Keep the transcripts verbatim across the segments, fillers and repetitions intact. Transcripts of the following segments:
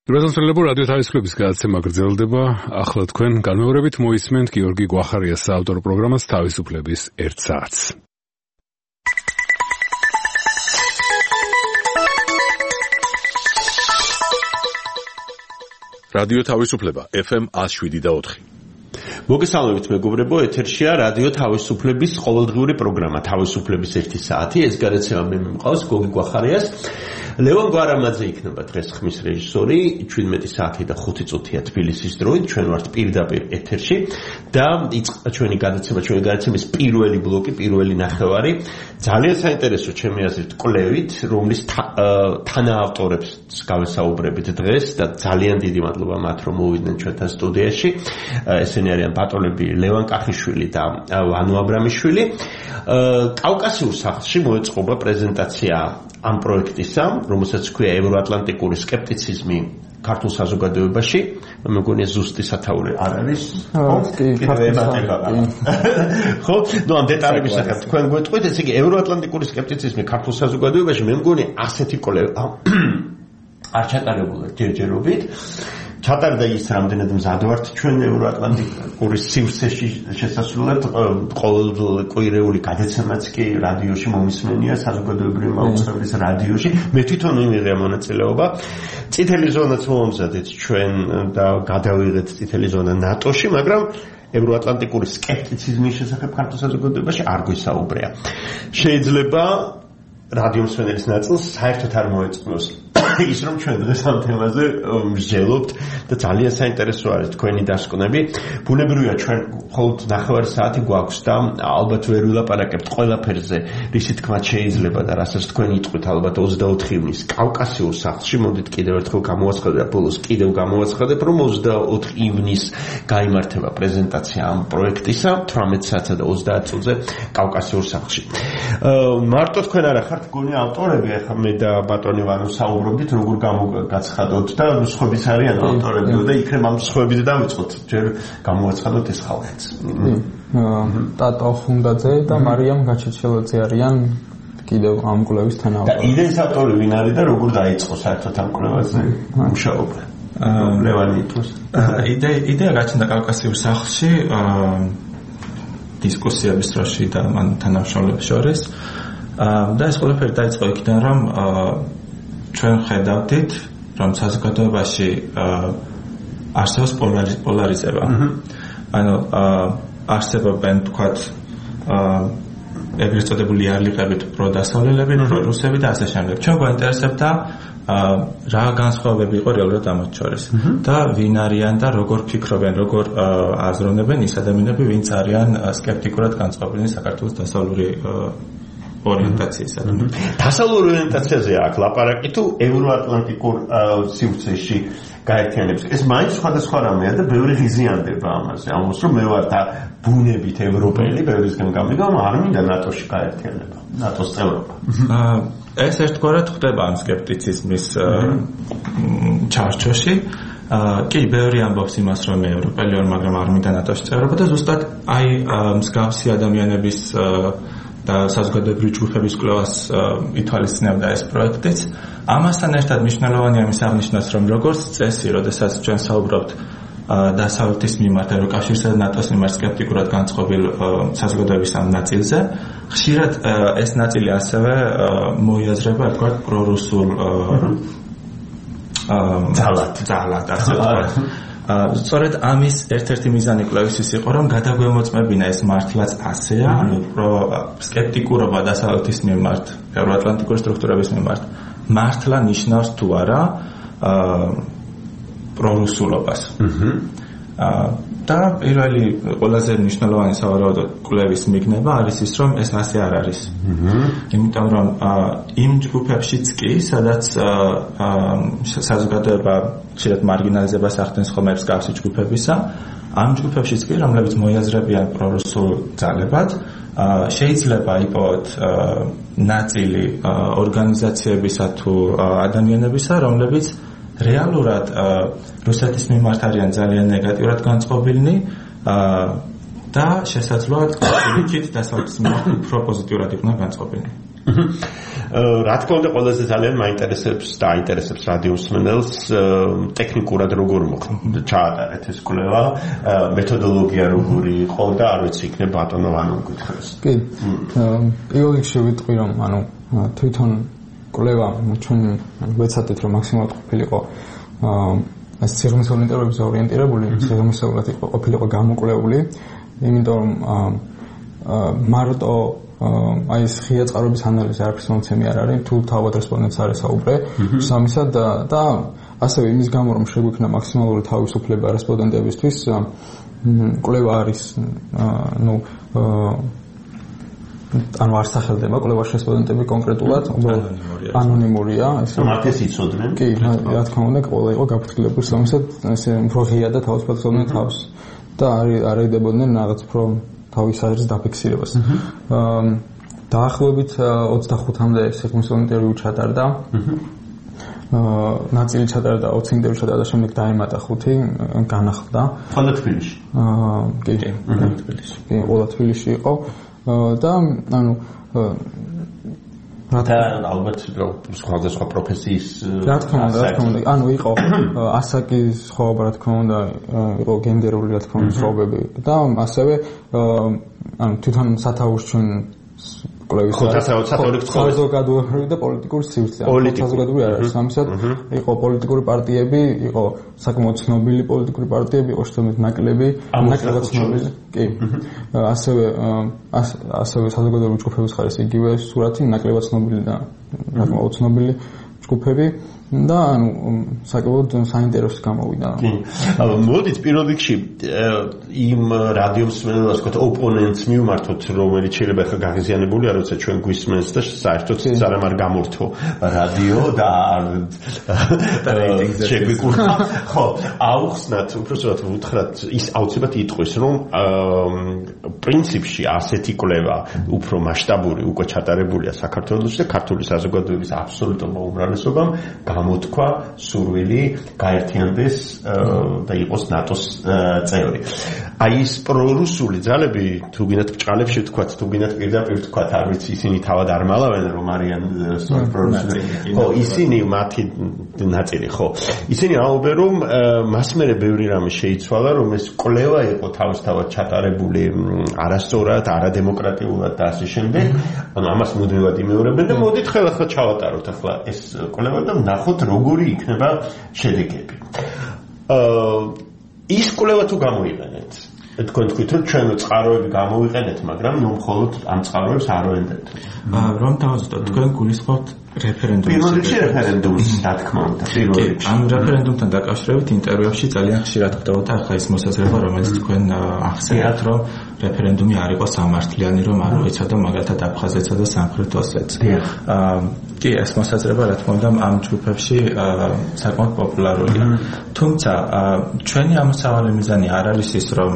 Რეზონსრელებო რადიო თავისუფლების გადაცემა გრძელდება. ახლა თქვენ განმეორებით მოისმენთ გიორგი გვახარიას საავტორო პროგრამას თავისუფლების ერთ საათს. რადიო თავისუფლება ეფ ემ one oh seven და four. მოგესალმებით მეგობრებო, ეთერშია რადიო თავისუფლების ყოველდღიური პროგრამა თავისუფლების ერთი საათი. ეს გადაცემა მე მიყავს გოგი გვახარიას. ლევან გვარამაძე იქნება დღეს ხმის რეჟისორი. ჩვიდმეტი საათი და ხუთი წუთია თბილისის დროით. ჩვენ ვართ პირდაპირ ეთერში და იწყება ჩვენი გადაცემა, ჩვენი გადაცემის პირველი ბლოკი, პირველი ნახევარი. ძალიან საინტერესო ჩემი აზრით კვლევით, რომლის თანაავტორებს გავესაუბრებით დღეს და ძალიან დიდი მადლობა მათ, რომ მოვიდნენ ჩვენთან სტუდიაში. ესენი არიან ბატონები ლევან კახიშვილი და ვანო აბრამიშვილი. კავკასიურ სახლში მოეწყობა პრეზენტაცია ამ პროექტისა, რომელსაც ქვია ევროატლანტიკური სკეპტიციზმი ქართულ საზოგადოებაში. მე მგონია ზუსტი სათაური არ არის. ხო, ნუ ამ დეტალების შესახებ თქვენ გვეტყვით, ესე იგი ევროატლანტიკური სკეპტიციზმი ქართულ საზოგადოებაში, მე მგონია ასეთი კვლევა არ ჩატარებულა ჯერჯერობით. ჩატარდა ის რამდენად მზად ვართ ჩვენ ევროატლანტიკური სივრცეში შესასვლელად, ყოველკვირეული გადაცემაც კი რადიოში მომისმენია, საზოგადოებრივი მაუწყებლის რადიოში. მე თვითონ ვიმიღე მონაწილეობა. წითელი ზონაც მომზადეთ ჩვენ და გადავიღეთ წითელი ზონა ნატოში, მაგრამ ევროატლანტიკური სკეპტიციზმის შესახებ ქართულ საზოგადოებაში არ გვისაუბრია. შეიძლება რადიო მსმენელის ნაწილს საერთოდ არ მოეწყნოს ის, რომ ჩვენ დღეს ამ თემაზე მსჯელობთ და ძალიან საინტერესო არის თქვენი დასკვნები. ბუნებრივია ჩვენ მხოლოდ ნახევარი საათი გვაქვს და ალბათ ვერ ვილაპარაკებთ ყველაფერზე, რისი თქმაც შეიძლება და რასაც თქვენ იტყვით ალბათ ოცდაოთხ ივნის კავკასიურ სახლში. მოდით კიდევ ერთხელ გამოვაცხადებ და ბოლოს კიდევ გამოვაცხადებ, რომ ოცდაოთხ ივნის გაიმართება პრეზენტაცია ამ პროექტისა თვრამეტ საათსა და ოცდაათ წუთზე კავკასიურ სახლში. მარტო თქვენ არა ხართ გონი ავტორები, ახლა მე და ბატონი ვანო საუბრობთ როგორ გამოგაცხადოთ და სხვების არიან ავტორები და იქნებ ამ სხვების დავიწყოთ. ჯერ გამოვაცხადოთ ეს ხალხიც. ტატო ხუნდაძე და მარიამ გაჩეჩელაძე არიან კიდევ ამ კვლევის თანაავტორები. და იდეის ავტორი ვინ არის და როგორ დაიწყო საერთოდ ამ კვლევაზე მუშაობა? ლევანი ითქოს. იდეა იდეა გაჩნდა კავკასიურ სახლში დისკუსიების დროში და მან თანამშრომლებს შორის. და ეს ყველაფერი დაიწყო იქიდან, რომ ჩვენ ხედავდით, რომ საზოგადოებაში არსებობს პოლარიზება. ანუ არსებობენ თქვათ ეგრეთ წოდებული იარლიყებით პროდასავლელები, პრორუსები და ასე შემდეგ. ჩვენ გვაინტერესებდა რა განსხვავებები იყო რეალურად ამათ შორის და ვინ არიან და როგორ ფიქრობენ, როგორ აზროვნებენ ის ადამიანები, ვინც არიან სკეპტიკურად განწყობილნი საქართველოს დასავლური ორიენტაციისა. დასავლურ ორიენტაციაზე აქ ლაპარაკი თუ ევროატლანტიკურ სივრცეში გაერთიანებს. ეს მაინც სხვადასხვა რამეა და ბევრი ღიზიანდება ამაზე. ამას რომ მე ვარ და ბუნებით ევროპელი, ბევრისგან გამიგა, არ მინდა ნატოში გაერთიანება, ნატოს წევრობა. ეს ერთგვარად ხდება ამ სკეპტიციზმის ჩარჩოში. კი, ბევრი ამბობს იმას, რომ მე ევროპელი ვარ, მაგრამ არ მინდა ნატოში წევრობა და ზუსტად აი მსგავსი ადამიანების და საზოგადოებრივი ჯგუფების კვლევას ითვალისწინებდა ეს პროექტიც. ამასთან ერთად მნიშვნელოვანია იმის აღნიშვნაც, რომ როგორც წესი, როდესაც ჩვენ საუბრობთ დასავლეთის მიმართ, ევროკავშირსა და ნატოს მიმართ სკეპტიკურად განწყობილ საზოგადოების ამ ნაწილზე, ხშირად ეს ნაწილი ასევე მოიაზრება თქვა პრორუსულ ძალად, ძალად ასე ვთქვათ. სწორედ ამის ერთ-ერთი მიზანი კვლევის იყო, რომ გადაგვემოწმებინა ეს მართლაც ასეა, ანუ სკეპტიკურობა დასავლეთის მიმართ, ევროატლანტიკური სტრუქტურების მიმართ მართლა ნიშნავს თუ არა პრორუსულობას. და პირველი ყველაზე მნიშვნელოვანი სავარაუდოდ კვლევის მიგნება არის ის, რომ ეს ასე არ არის. იმიტომ რომ იმ ჯგუფებშიც კი, სადაც საზოგადოება ხშირად მარგინალიზებას ახდენს ხოლმე მსგავსი ჯგუფებისა, ამ ჯგუფებშიც კი, რომლებიც მოიაზრებიან პრორუსულ ძალებად, შეიძლება იპოვოთ ნაწილი ორგანიზაციებისა თუ ადამიანებისა, რომლებიც რეალურად რუსეთის მიმართ არიან ძალიან ნეგატიურად განწყობილნი და შესაძლოა იქით დასავლეთის მიმართ უფრო პოზიტიურად იყვნენ განწყობილნი. რა თქმა უნდა ყველაზე ძალიან მაინტერესებს და აინტერესებს რადიოს მსმენელს ტექნიკურად როგორ მოხდა ჩაატარეთ ეს კვლევა, მეთოდოლოგია როგორი იყო და არ ვიცი იქნება ბატონო ანუ გითხრას. კი. პირველ რიგში ვიტყვი რომ ანუ თვითონ კვლევა ჩვენ ვეცადეთ რომ მაქსიმალურად ყოფილიყო ეს სიღრმისეულ ინტერვიუებზე ორიენტირებული, სიღრმისეულად იყო ყოფილიყო გამოკვლეული, იმიტომ რომ მარტო აი ეს ღია წყაროების ანალიზი არაფრის მომცემი არ არის, თუ თავად რესპონდენტს არ ესაუბრე, სამისად და ასევე იმის გამო რომ შეგვექნა მაქსიმალური თავისუფლება რესპონდენტებისთვის, კვლევა არის ნუ ანუ არ სახელდება კვლევაში რესპონდენტები კონკრეტულად, უბრალოდ ანონიმურია, ესე მათეს იცოდნენ. კი, რა თქმა უნდა, ყველა იყო გაფრთხილებული, სამისად ესე უფრო ღია და თავისუფლად იცოდნენ თავს და არ არიდებოდნენ რაღაც უფრო თავის აზრის დაფიქსირებას. დაახლოებით ოცდახუთამდე სიღრმისეულ ინტერვიუ ჩატარდა. ნაწილი ჩატარდა ოცი ინტერვიუ ჩატარდა, შემდეგ დაემატა ხუთი, განახლდა. ყველა თბილისში. კი, თბილისში. კი, ყველა თბილისში იყო და ანუ რა თქმა უნდა ალბათ სხვადასხვა პროფესიის რა თქმა უნდა, რა თქმა უნდა, ანუ იყო ასაკის სხვაობა, რა თქმა უნდა, იყო გენდერული რა თქმა უნდა სხვაობები და ასევე ანუ თვითონ სათაურს ჩვენ კვლევის საზოგადოებრივი და პოლიტიკური სივრცე. საზოგადოებრივი არ არის, სამისად იყო პოლიტიკური პარტიები, იყო საკმაოდ ცნობილი პოლიტიკური პარტიები, იყო შემდგომ ნაკლები, ნაკლებად ცნობილი. კი. ასევე ასევე საზოგადოებრივი ჯგუფების ხარ ეს იგივე სურათი, ნაკლებად ცნობილი და საკმაოდ ცნობილი ჯგუფები და ანუ საკმაოდ საინტერესო გამოვიდა. კი. მოდით პირველ რიგში იმ რადიო მსმენელს ვთქვათ ოპონენტს მივმართოთ, რომელიც შეიძლება ხა გაღიზიანებული არ ვიცი ჩვენ გვისმენს და საერთოდ სარამ არ გამორთო რადიო და რეიტინგზე შეგვიკურა. ხო, აუხსნათ, უბრალოდ უთხრათ ის აუცილებლად იტყვის, რომ პრინციპში ასეთი კვლევა უფრო მასშტაბური უკვე ჩატარებულია საქართველოში და ქართული საზოგადოების აბსოლუტურმა უმრავლესობამ გამოთქვა სურვილი გაერთიანდეს და იყოს ნატოს წევრი. აი ეს პრორუსული ძალები თუ გინდათ ბჭყალებში ვთქვათ, თუ გინდათ პირდაპირ ვთქვათ, არ ვიცი, ისინი თავად არ მალავენ რომ არიან პრორუსული. ხო, ისინი მათი ნაწილი, ხო. ისინი აუბენ რომ მას მერე ბევრი რამე შეიცვალა, რომ ეს კვლევა იყო თავისთავად ჩატარებული არასწორად, არადემოკრატიულად და ასე შემდეგ. ანუ ამას მუდმივად იმეორებენ და მოდით ხელა ხა ჩავატაროთ ახლა ეს კვლევა და ნახოთ როგორი იქნება შედეგები. აა ის კვლევა თუ გამოიყენეთ, თქვენ თქვით რომ ჩვენ წყაროები გამოვიყენეთ, მაგრამ ნუ მხოლოდ ამ წყაროებს არ ვენდეთ. აა რომ დავაზუსტოთ, თქვენ გულისხმობთ რეფერენდუმის. პირველ რიგში რეფერენდუმის, რა თქმა უნდა. პირველ რიგში. ამ რეფერენდუმთან დაკავშირებით ინტერვიუებში ძალიან ხშირად ხდებოდა ახლა ის მოსაზრება, რომელიც თქვენ ახსენეთ, რომ რეფერენდუმი არ იყო სამართლიანი, რომ არ უეცადა მაგალითად აფხაზეთსა და სამხრეთ ოსეთს. აა კი, ეს მოსაზრება რა თქმა უნდა ამ ჯგუფებში საკმაოდ პოპულარულია. თუმცა ჩვენი ამოსავალი მიზანი არ არის ის, რომ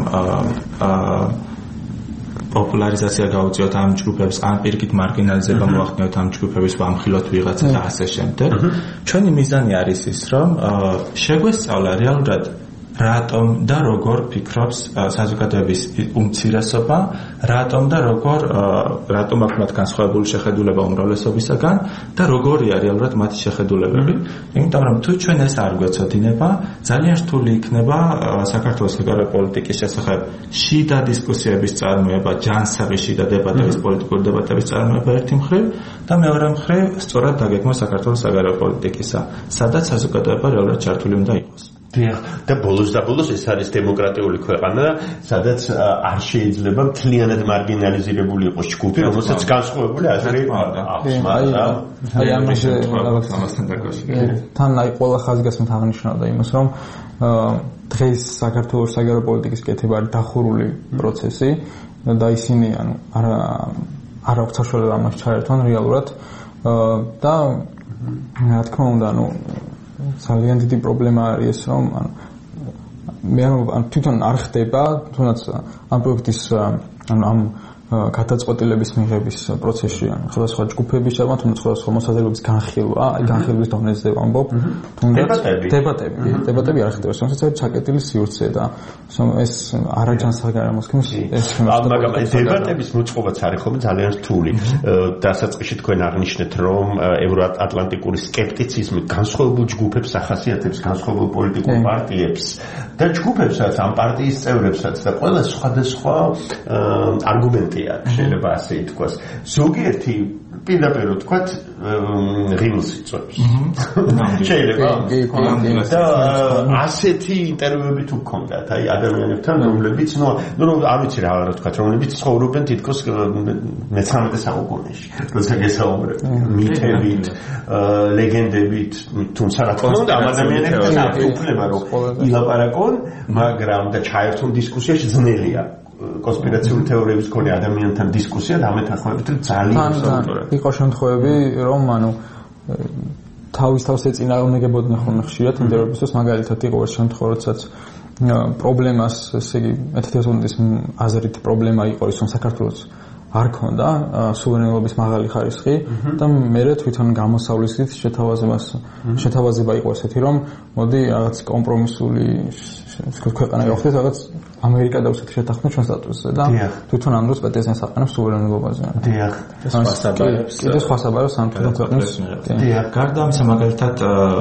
აა პოპულარიზაცია გაუწიოთ ამ ჯგუფებს, ან პირიქით მარგინალიზება მოახდინოთ ამ ჯგუფების ვამხილოთ ვიღაცა და ასე შემდეგ. ჩვენი მიზანი არის ის, რომ შეგვესწავლა რეალურად რატომ და როგორ ფიქრობს საზოგადოების უმცირესობა, რატომ და როგორ რატომ აქვს მათ განსხვავებული შეხედულება უმრავლესობისაგან და როგორია რეალურად მათი შეხედულებები. იმიტომ რომ თუ ჩვენ ეს არ გვეცოდინება, ძალიან რთული იქნება საქართველოს საგარეო პოლიტიკის შესახებ შიდა დისკუსიების წარმოება, ჯანსაღი შიდა დებატების, პოლიტიკური დებატების წარმოება ერთი მხრივ და მეორე მხრივ სწორად დაგეგმვა საქართველოს საგარეო პოლიტიკისა, სადაც საზოგადოება რეალურად ჩართული უნდა იყოს. და ბოლოს და ბოლოს ეს არის დემოკრატიული ქვეყანა, სადაც არ შეიძლება მთლიანად მარგინალიზირებული იყოს ჯგუფი, რომელსაც განსხვავებული აზრი აქვს. აი ამაზე ამასთან დაკავშირებით. თან აი ყველა ხაზგასმით აღნიშნავდა იმას, რომ დღეს საქართველოს საგარეო პოლიტიკის კეთება არის დახურული პროცესი და ისინი ანუ არა არ აქვს საშუალება ამას ჩაერთვან რეალურად და რა თქმა უნდა ანუ ძალიან დიდი პრობლემა არის ეს, რომ ანუ მე ანუ თვითონ არ ხდება, თუნდაც ამ პროექტის ანუ ამ გადაწყვეტილების მიღების პროცესში, ან სხვადასხვა ჯგუფების შევა, თუმცა სხვადასხვა მოსაზრებების განხილვა, აი განხილვის დონეზე ვამბობ, თუნდაც დებატები, დებატები არ ხდება, თუმცა ჩაკეტილი სივრცე და ეს არაჯანსაღმოსქმის ეს მაგრამ დებატების მოწყობაც არის ხოლმე ძალიან რთული. დასაწყისში თქვენ აღნიშნეთ, რომ ევროატლანტიკური სკეპტიციზმი განსხვავებულ ჯგუფებს ახასიათებს, განსხვავებულ პოლიტიკურ პარტიებს და ჯგუფებსაც, ამ პარტიის წევრებსაც და ყველა სხვადასხვა არგუმენტი აქვს, შეიძლება ასე ითქვას. ზოგიერთი პირდაპირ ვთქვათ, ღიმილს იწვევს. შეიძლება და ასეთი ინტერვიუები თუ გქონდათ, აი ადამიანებთან, რომლებიც, ნუ ნუ არ ვიცი რა ვთქვათ, რომლებიც ცხოვრობენ თითქოს მეთორმეტე საუკუნეში. როცა გესაუბრებ მითებით, ლეგენდებით, თუმცა რა თქმა უნდა, ამ ადამიანებთან აქვს უფლება რომ ილაპარაკონ, მაგრამ და ჩაერთონ დისკუსიაში ძნელია. კონსპირაციული თეორიების მქონე ადამიანთან დისკუსია დამეთანხმებით ძალიან საუბრად. იყო შემთხვევები, რომ ანუ თავის თავს ეწინააღმდეგებოდნენ ხოლმე ხშირად ინტერვიუებისთვის, მაგალითად იყო ეს შემთხვევა, როდესაც პრობლემას, ესე იგი, ეთნიკურობის აზრით პრობლემა იყო ის, რომ საქართველოს არ ქონდა სუვერენობის მაღალი ხარისხი და მე თვითონ გამოსავლისით შეთავაზებას შეთავაზება იყო ესეთი, რომ მოდი რაღაც კომპრომისული ქვეყანა გავხდეთ, რაღაც ამერიკა და რუსეთი შეთანხმდნენ ჩვენ სტატუსზე და თვითონ ამ დროს პრეტენზიას აყენებს სუვერენობაზე. დიახ. ეს ფასაბარებს. კიდე სხვა საბარებს ამ თვითონ ქვეყნის. დიახ. გარდა ამისა, მაგალითად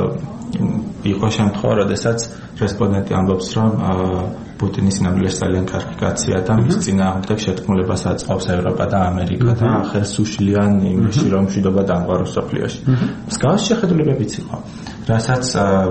იყო შემთხვევა, როდესაც რესპონდენტი ამბობს, რომ პუტინის ნამდვილად ძალიან კარგი კაცია და მის წინააღმდეგ შეთქმულებას აწყობს ევროპა და ამერიკა და ხელს უშლიან იმაში, რომ მშვიდობა დამყაროს სოფლიოში. მსგავსი შეხედულებებიც იყო, რასაც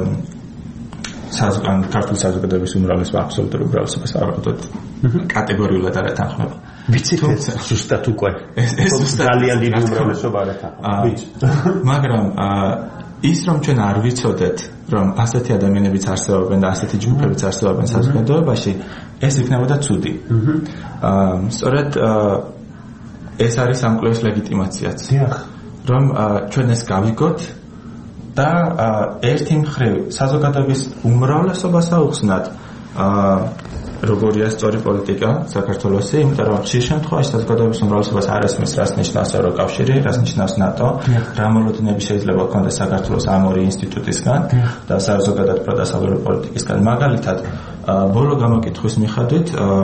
საზოგადოების ქართული საზოგადოების უმრავლესობა აბსოლუტურ უმრავლესობას ავადოთ კატეგორიულად არ ეთანხმება. ვიცით ეს ზუსტად უკვე ეს ძალიან დიდი უმრავლესობა არ ეთანხმება. ვიცი. მაგრამ ის რომ ჩვენ არ ვიცოდეთ, რომ ასეთი ადამიანებიც არსებობენ და ასეთი ჯგუფებიც არსებობენ საზოგადოებაში, ეს იქნებოდა ცუდი. აა სწორედ ეს არის ამ კვლევის ლეგიტიმაციაც. დიახ. რომ ჩვენ ეს გავიგოთ და ერთი მხრივ საზოგადოების უმრავლესობას აუხსნათ აა როგორია სწორი პოლიტიკა საქართველოსი, იმიტომ რომ ხშირ შემთხვევაში საზოგადოების უმრავლესობას არ ესმის, რას ნიშნავს ევროკავშირი, რას ნიშნავს ნატო, რა მოლოდინები შეიძლება ჰქონდეს საქართველოს ამ ორი ინსტიტუტისგან და საზოგადოებრივ პროდასავლური პოლიტიკისგან. მაგალითად, ბოლო გამოკითხვის მიხედვით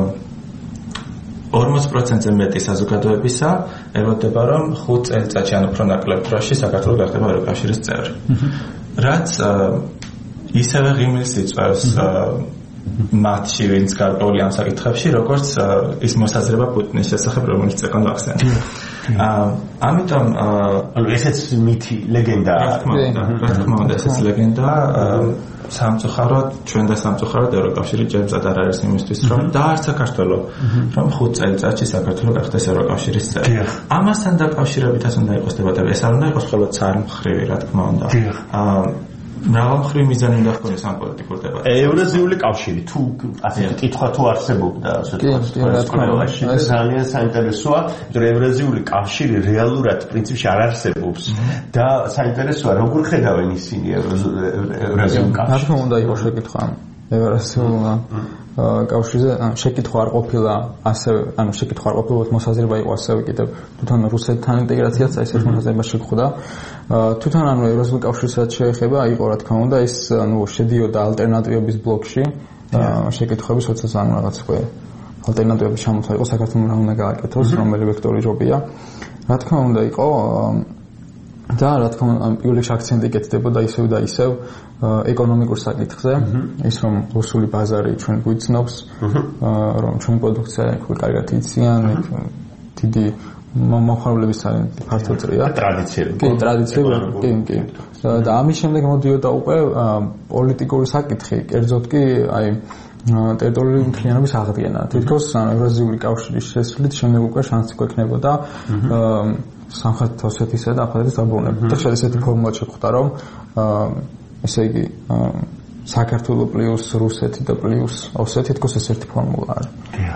ორმოც პროცენტზე მეტი საზოგადოებისა ელოდება, რომ ხუთ წელიწადში ან უფრო ნაკლებ დროში საქართველო გახდება ევროკავშირის წევრი. რაც ისევე ღიმილს იწვევს მათში, ვინც გარკვეული ამ საკითხებში, როგორც ის მოსაზრება პუტინის შესახებ, რომელიც ეკონ ახსენე. ამიტომ ანუ ესეც მითი, ლეგენდაა. რა თქმა უნდა, ესეც ლეგენდაა. სამწუხაროდ, ჩვენ და სამწუხაროდ ევროკავშირი ჯერმწად არ არის იმისთვის, რომ დაარც საქართველო, რომ ხუთ წელიწადში საქართველო გახდეს ევროკავშირის წევრი. ამასთან დაკავშირებითაც უნდა იყოს დებატები. ეს არ უნდა იყოს მხოლოდ წარმხრივი, რა თქმა უნდა. მრავალმხრივი მიზანი უნდა ჰქონდეს ამ პოლიტიკურ დებატებში. ევრაზიული კავშირი თუ ასეთი კითხვა თუ არსებობდა, ასე ვთქვათ, ძალიან საინტერესოა, რომ ევრაზიული კავშირი რეალურად პრინციპში არ არსებობს და საინტერესოა, როგორ ხედავენ ისინი ევრაზიულ კავშირს. რა თქმა უნდა, იყო შეკითხვა ევრაზიულ კავშირზე, შეკითხვა არ ყოფილა ასევე, ანუ შეკითხვა არ ყოფილა, მოსაზრება იყო ასევე კიდევ თვითონ რუსეთთან ინტეგრაციაც აი ეს მოსაზრება შეხვდა. თვითონ ანუ ევრაზიული კავშირს რაც შეეხება, იყო რა თქმა უნდა, ის ანუ შედიოდა ალტერნატივების ბლოკში, შეკითხვების, როდესაც ანუ რაღაც უკვე ალტერნატივები ჩამოთვალა, იყო საქართველოს რა უნდა გააკეთოს, რომელი ვექტორი ჯობია. რა თქმა უნდა, იყო და რა თქმა უნდა, პირველ რიგში აქცენტი კეთდებოდა ისევ და ისევ ეკონომიკურ საკითხზე, ის რომ რუსული ბაზარი ჩვენ გვიცნობს, რომ ჩვენ პროდუქცია უკვე კარგად იციან, დიდი მომხმარებლების ძალიან ფართო წრია. ტრადიციები. კი, ტრადიციები, კი, კი. და ამის შემდეგ მოდიოდა უკვე პოლიტიკური საკითხი, კერძოდ კი აი ტერიტორიული მთლიანობის აღდგენა. თითქოს ევრაზიული კავშირის შესვლით შემდეგ უკვე შანსი გვექნებოდა სამხრეთ ოსეთისა და აფხაზეთის დაბრუნება. და შეიძლება ესეთი ფორმულა შეხვდა, რომ ესე იგი საქართველო პლუს რუსეთი და პლუს ოსეთი თქოს ეს ერთი ფორმულა არის.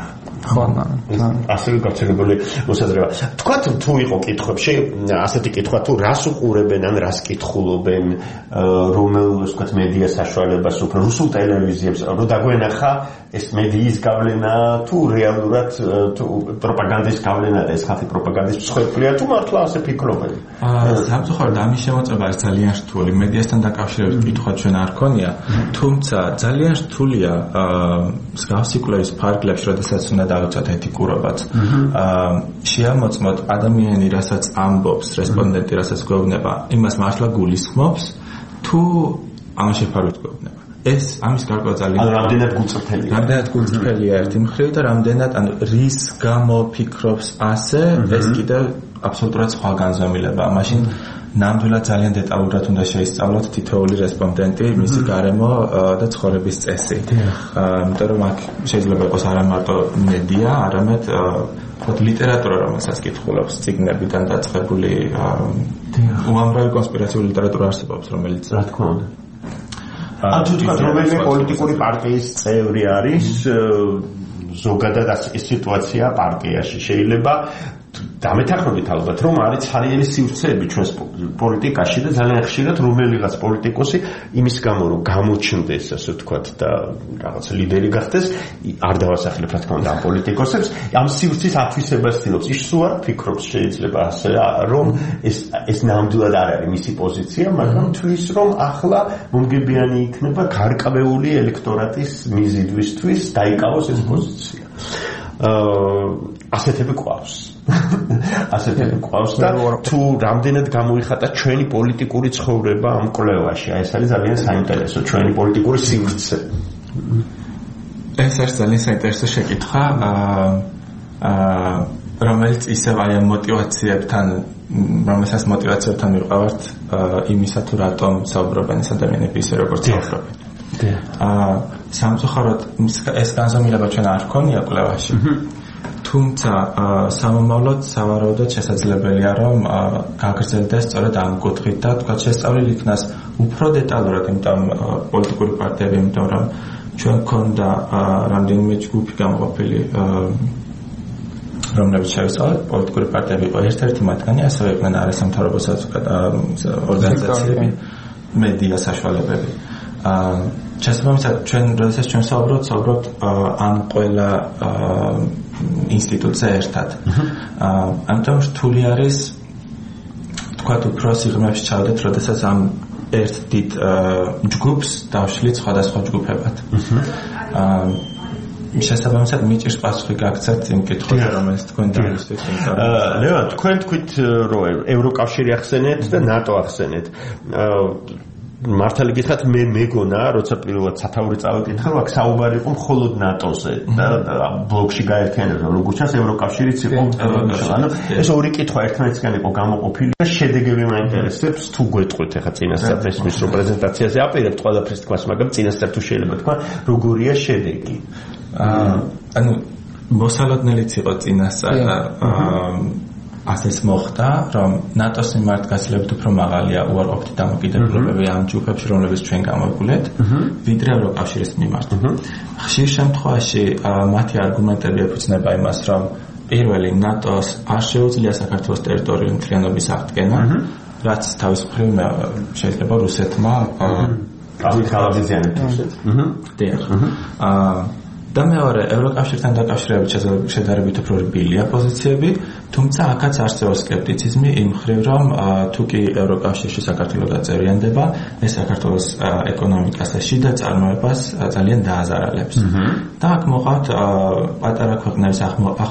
ხო, ასევე გავრცელებული მოსაზრება. თქვათ თუ იყო კითხვებში, ასეთი კითხვა თუ რას უყურებენ ან რას კითხულობენ, რომელ ვთქვათ მედია საშუალებას უფრო რუსულ ტელევიზიებს, რომ დაგვენახა ეს მედიის გავლენა თუ რეალურად თუ პროპაგანდის გავლენა და ეს ხალხი პროპაგანდის მსხვერპლია თუ მართლა ასე ფიქრობენ? სამწუხაროდ ამის შემოწმება არის ძალიან რთული. მედიასთან დაკავშირებით კითხვა ჩვენ არ ქონია, თუმცა ძალიან რთულია მსგავსი კვლევის ფარგლებში, როდესაც უნდა დავიცვათ ეთიკურობაც. შეამოწმოთ ადამიანი, რასაც ამბობს, რესპონდენტი, რასაც გვეუბნება, იმას მართლა გულისხმობს, თუ ამ შეფარვით გვეუბნება. ეს ამის გარკვევა ძალიან ანუ რამდენად გულწრფელია. რამდენად გულწრფელია ერთი მხრივ და რამდენად ანუ რის გამო ფიქრობს ასე, ეს კიდევ აბსოლუტურად სხვა განზომილებაა. მაშინ ნამდვილად ძალიან დეტალურად უნდა შეისწავლოთ თითოეული რესპონდენტი, მისი გარემო და ცხოვრების წესი. იმიტომ რომ აქ შეიძლება იყოს არა მარტო მედია, არამედ ლიტერატურა, რომელსაც კითხულობს, წიგნებიდან დაწყებული უამრავი კონსპირაციული ლიტერატურა არსებობს, რომელიც რა თქმა უნდა. ან თუ თქვა რომელიმე პოლიტიკური პარტიის წევრი არის, ზოგადად ეს სიტუაცია პარტიაში შეიძლება დამეთანხმებით ალბათ რომ არის ძალიან სივრცეები ჩვენს პოლიტიკაში და ძალიან ხშირად რომელიღაც პოლიტიკოსი იმის გამო რომ გამოჩნდეს ასე ვთქვათ და რაღაც ლიდერი გახდეს არ დავასახელებ რა თქმა უნდა ამ პოლიტიკოსებს ამ სივრცის ათვისებას ცდილობს ის სულ არ ფიქრობს შეიძლება ასე რომ ეს ეს ნამდვილად არ არის მისი პოზიცია მაგრამ თვლის რომ ახლა მომგებიანი იქნება გარკვეული ელექტორატის მიზიდვისთვის დაიკავოს ეს პოზიცია ასეთები გვყავს ასეთები გვყავს და თუ რამდენად გამოიხატა ჩვენი პოლიტიკური ცხოვრება ამ კვლევაში აი ეს არის ძალიან საინტერესო ჩვენი პოლიტიკური სივრცე ეს არის ძალიან საინტერესო შეკითხვა აა რომელიც ისევ აი ამ მოტივაციებთან რომელსაც მოტივაციებთან მივყავართ იმისა თუ რატომ საუბრობენ ეს ადამიანები ისე როგორც საუბრობენ აა სამწუხაროდ ეს განზომილება ჩვენ არ ქონია კვლევაში თუმცა სამომავლოდ სავარაუდოდ შესაძლებელია რომ გაგრძელდეს სწორედ ამ კუთხით და თქვა შესწავლილი იქნას უფრო დეტალურად იმიტომ პოლიტიკური პარტიები იმიტომ რომ ჩვენ ქონდა რამდენიმე ჯგუფი გამოყოფილი რომლებიც შევისწავლეთ პოლიტიკური პარტიები იყო ერთ-ერთი მათგანი ასევე იყვნენ არასამთავრობო ორგანიზაციები მედია საშუალებები შესაბამისად ჩვენ როდესაც ჩვენ საუბრობთ საუბრობთ ამ ყველა ინსტიტუტზე ერთად. ამიტომ რთული არის თქვათ უფრო სიღრმეებში ჩავდეთ, როდესაც ამ ერთ დიდ ჯგუფს დავშლით სხვადასხვა ჯგუფებად. შესაბამისად მიჭირს პასუხი გაგცეთ იმ კითხვაზე, რომელიც თქვენ დაგვისვით. ლევან, თქვენ თქვით რომ ევროკავშირი ახსენეთ და ნატო ახსენეთ. მართალი გითხრათ მე მეგონა როცა პირველად სათაური წავეკითხა აქ საუბარი იყო მხოლოდ ნატოზე და ბლოკში გაერთიანება როგორც ჩანს ევროკავშირიც იყო ანუ ეს ორი კითხვა ერთმანეთისგან იყო გამოყოფილი და შედეგები მაინტერესებს თუ გვეტყვით ახლა წინასწარ ესმის რომ პრეზენტაციაზე აპირებთ ყველაფერს თქვას მაგრამ წინასწარ თუ შეიძლება თქვა როგორია შედეგი ანუ მოსალოდნელიც იყო წინასწარ და ასეც მოხდა, რომ ნატოს მიმართ გაცილებით უფრო მაღალია უარყოფითი დამოკიდებულებები ამ ჯგუფებში, რომლებიც ჩვენ გამოვგულეთ, ვიდრე ევროკავშირის მიმართ. ხშირ შემთხვევაში მათი არგუმენტები ეფუძნება იმას, რომ პირველი ნატოს არ შეუძლია საქართველოს ტერიტორიული მთლიანობის აღდგენა, რაც თავის მხრივ შეიძლება რუსეთმა გავაზიანებს. დიახ. და მეორე ევროკავშირთან დაკავშირებით შედარებით უფრო რბილია პოზიციები, თუმცა აქაც არსებობს სკეპტიციზმი იმ მხრივ, რომ თუ კი ევროკავშირში საქართველო დაწევრიანდება, ეს საქართველოს ეკონომიკას და შიდა წარმოებას ძალიან დააზარალებს. და აქ მოყავთ პატარა ქვეყნების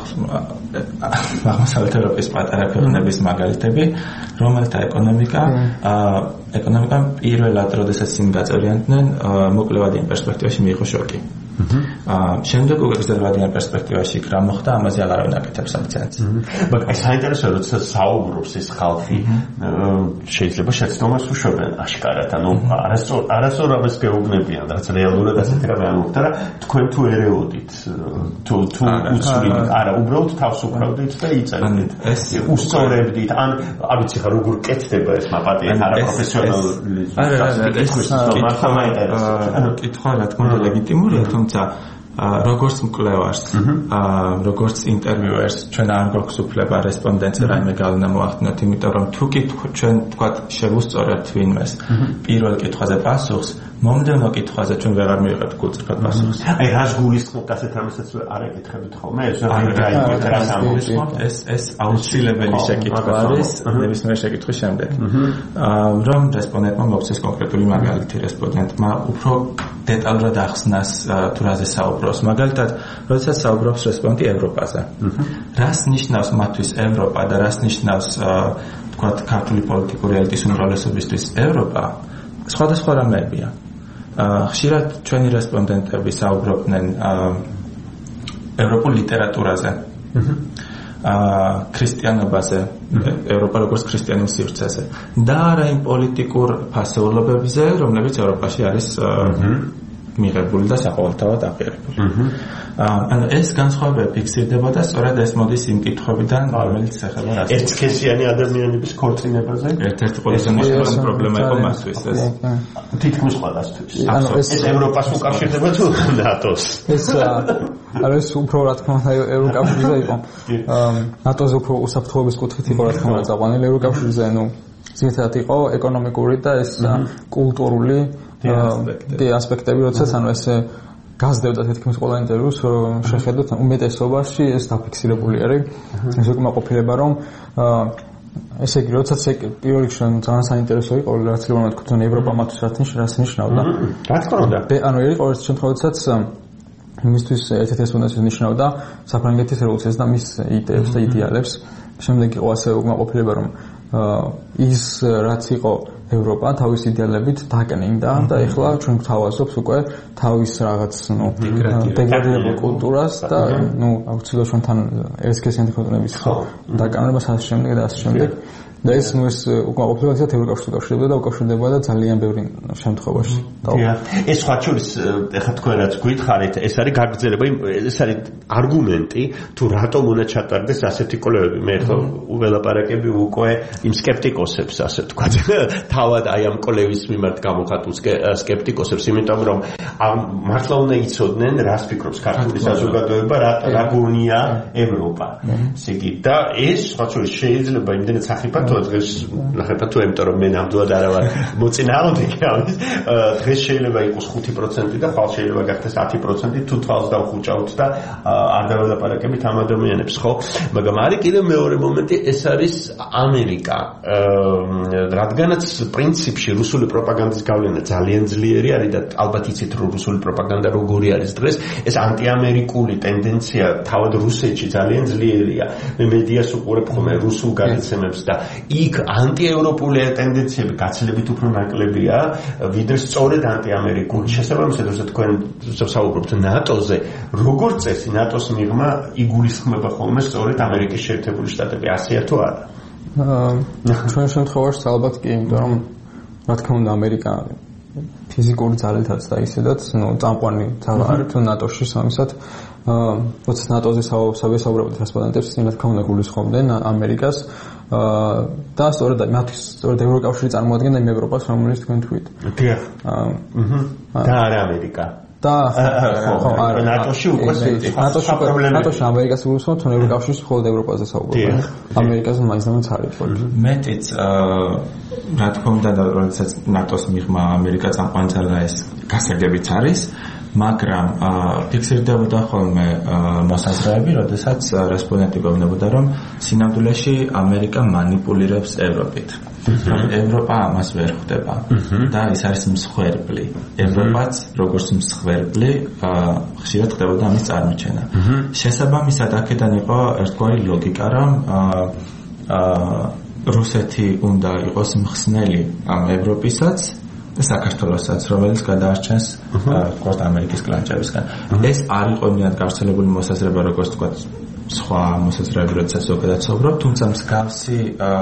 აღმოსავლეთ ევროპის პატარა ქვეყნების მაგალითები, რომელთა ეკონომიკა ეკონომიკამ პირველად, როდესაც იმ გაწევრიანდნენ, მოკლევადიან პერსპექტივაში მიიღო შოკი. შემდეგ უკვე გრძელვადიან პერსპექტივაში იქ რა მოხდა ამაზე აღარავინ აკეთებს აქცენტს. მაგრამ აი საინტერესოა როცა საუბრობს ეს ხალხი შეიძლება შეცდომას უშვებენ აშკარად ანუ არასწორ არასწორ ამას გეუბნებიან რაც რეალურად ასეთი რამე არ მოხდა რა თქვენ თუ ერეოდით თუ თუ უცვლით არა უბრალოდ თავს უკრავდით და იწერდით ეს უსწორებდით ან არ ვიცი ხა როგორ კეთდება ეს მაპატია არა პროფესიონალური არა არა ეს კითხვა რა თქმა უნდა ლეგიტიმურია თუმცა როგორც მკვლევარს, როგორც ინტერვიუერს, ჩვენ არ გვაქვს უფლება რესპონდენტზე რაიმე გავლენა მოახდინოთ, იმიტომ რომ თუ კი ჩვენ თქვათ შევუსწორებთ ვინმეს პირველ კითხვაზე პასუხს, მომდევნო კითხვაზე ჩვენ ვეღარ მივიღებთ გულწრფელ პასუხს. აი რას გულისხმობთ ასეთ რამესაც არ ეკითხებით ხოლმე? ეს ეს ეს აუცილებელი შეკითხვა არის ნებისმიერ შეკითხვის შემდეგ. რომ რესპონდენტმა მოგცეს კონკრეტული მაგალითი რესპონდენტმა უფრო დეტალურად ახსნას თუ რაზე საუბრობს. მაგალითად, როდესაც საუბრობს რესპონდენტი ევროპაზე. რას ნიშნავს მათთვის ევროპა და რას ნიშნავს თქვათ ქართული პოლიტიკური ელიტის უმრავლესობისთვის ევროპა? სხვადასხვა რამეებია. ხშირად ჩვენი რესპონდენტები საუბრობდნენ ევროპულ ლიტერატურაზე. აა ქრისტიანობაზე, ევროპა როგორც ქრისტიანულ სივრცეზე და არა იმ პოლიტიკურ ფასეულობებზე, რომლებიც ევროპაში არის მიღებული და საყოველთაოდ აღიარებული. ანუ ეს განსხვავება ფიქსირდებოდა სწორედ ეს მოდის იმ კითხვებიდან, რომელიც ეხება რას. ერთსქესიანი ადამიანების ქორწინებაზე? ერთ-ერთი ყველაზე მნიშვნელოვანი პრობლემა იყო მათთვის ეს. თითქმის ყველასთვის. ეს ევროპას უკავშირდება თუ ნატოს? ეს ანუ ეს უფრო რა თქმა უნდა ევროკავშირზე იყო. ნატოზე უფრო უსაფრთხოების კუთხით იყო რა თქმა უნდა წაყვანილი ევროკავშირზე, ну ზოგადად იყო ეკონომიკური და ეს კულტურული ასპექტები, როდესაც ანუ ეს გაზრდებოდა თითქმის ყველა ინტერვიუს შეხედოთ უმეტესობაში ეს დაფიქსირებული არის. ეს უკმაყოფილება რომ ესე იგი როდესაც პირველ რიგში ძალიან საინტერესო იყო რაც ლეონად თქვენ ევროპა მათთვის რას ნიშნავდა. რა თქმა უნდა. ანუ იყო ერთ შემთხვევაშიც მისთვის ერთ-ერთი რესპონდენტი ნიშნავდა საფრანგეთის რევოლუციას და მის იდეებს და იდეალებს. შემდეგ იყო ასე უკმაყოფილება რომ ის რაც იყო ევროპა თავის იდეალებით დაკნინდა და ეხლა ჩვენ გვთავაზობს უკვე თავის რაღაც ნუ დეგრადირებულ კულტურას და ნუ აუცილებლად ჩვენთან ერთსქესიანი ქვეყნების დაკნინებას ასე შემდეგ და ასე შემდეგ. და ეს ნუ ეს უკმაყოფილება ისეთ ევროკავშირს უკავშირდება და უკავშირდება და ძალიან ბევრი შემთხვევაში. ეს სხვა შორის ეხლა თქვენ რაც გითხარით, ეს არის გაგრძელება, ეს არის არგუმენტი თუ რატომ უნდა ჩატარდეს ასეთი კვლევები. მე ხო ველაპარაკები უკვე იმ სკეპტიკოსებს, ასე ვთქვათ, თავად აი ამ კვლევის მიმართ გამოხატულ სკეპტიკოსებს, იმიტომ რომ მართლა უნდა იცოდნენ, რას ფიქრობს ქართული საზოგადოება, რა გონია ევროპა. ესე იგი და ეს სხვა შორის შეიძლება იმდენად სახიფათოა დღეს ნახებთ თუ იმიტომ რომ მე ნამდვილად არა ვარ მოწინააღმდეგე ამის დღეს შეიძლება იყოს ხუთი პროცენტი და ხვალ შეიძლება გახდეს ათი პროცენტი თუ თვალს დავხუჭავთ და არ დაველაპარაკებით ამ ადამიანებს ხო მაგრამ არის კიდევ მეორე მომენტი ეს არის ამერიკა რადგანაც პრინციპში რუსული პროპაგანდის გავლენა ძალიან ძლიერი არის და ალბათ იცით რომ რუსული პროპაგანდა როგორი არის დღეს ეს ანტიამერიკული ტენდენცია თავად რუსეთში ძალიან ძლიერია მე მედიას უყურებ ხოლმე რუსულ გადაცემებს და იქ ანტიევროპული ტენდენციები გაცილებით უფრო ნაკლებია, ვიდრე სწორედ ანტიამერიკული. შესაბამისად, როცა თქვენ საუბრობთ ნატოზე, როგორც წესი, ნატოს მიღმა იგულისხმება ხოლმე სწორედ ამერიკის შეერთებული შტატები, ასეა თუ არა? ჩვენ შემთხვევაში ალბათ კი, იმიტომ რომ რა თქმა უნდა ამერიკა ფიზიკური ძალითაც და ისედაც, ნუ წამყვანი ძალა არის თუ ნატოში სამისად როცა ნატოზე საუბრობთ რესპონდენტებს, ისინი რა თქმა უნდა გულისხმობდნენ ამერიკას და სწორედ მათთვის სწორედ ევროკავშირი წარმოადგენდა იმ ევროპას, რომელიც თქვენ თქვით. დიახ. აჰა. და არა ამერიკა. და ხო, არა ნატოში უკვე ნატოში ნატოში ამერიკას გულისხმობთ, თუნდაც ევროკავშირის მხოლოდ ევროპაზე საუბრობენ. ამერიკაზე მაინც და მაინც არის. მეტიც რა თქმა უნდა, როდესაც ნატოს მიღმა ამერიკა წამყვანი ძალა ეს გასაგებიც არის. მაგრამ ფიქსირდებოდა ხოლმე მოსაზრეები, როდესაც რესპონდენტი გვეუბნებოდა, რომ სინამდვილეში ამერიკა манипуლირებს ევროპით. რომ ევროპა ამას ვერ ხვდება და ეს არის მსხვერპლი. ევროპაც როგორც მსხვერპლი ხშირად ხდებოდა ამის წარმოჩენა. შესაბამისად, აქედან იყო ერთგვარი ლოგიკა, რომ რუსეთი უნდა იყოს მხსნელი ამ ევროპისაც საქართველოსაც, რომელიც გადაარჩენს თქვათ ამერიკის კლანჭებისგან. ეს არ იყო იმდენად გავრცელებული მოსაზრება, როგორც თქვათ სხვა მოსაზრეები, როდესაც ზოგადად საუბრობ, თუმცა მსგავსი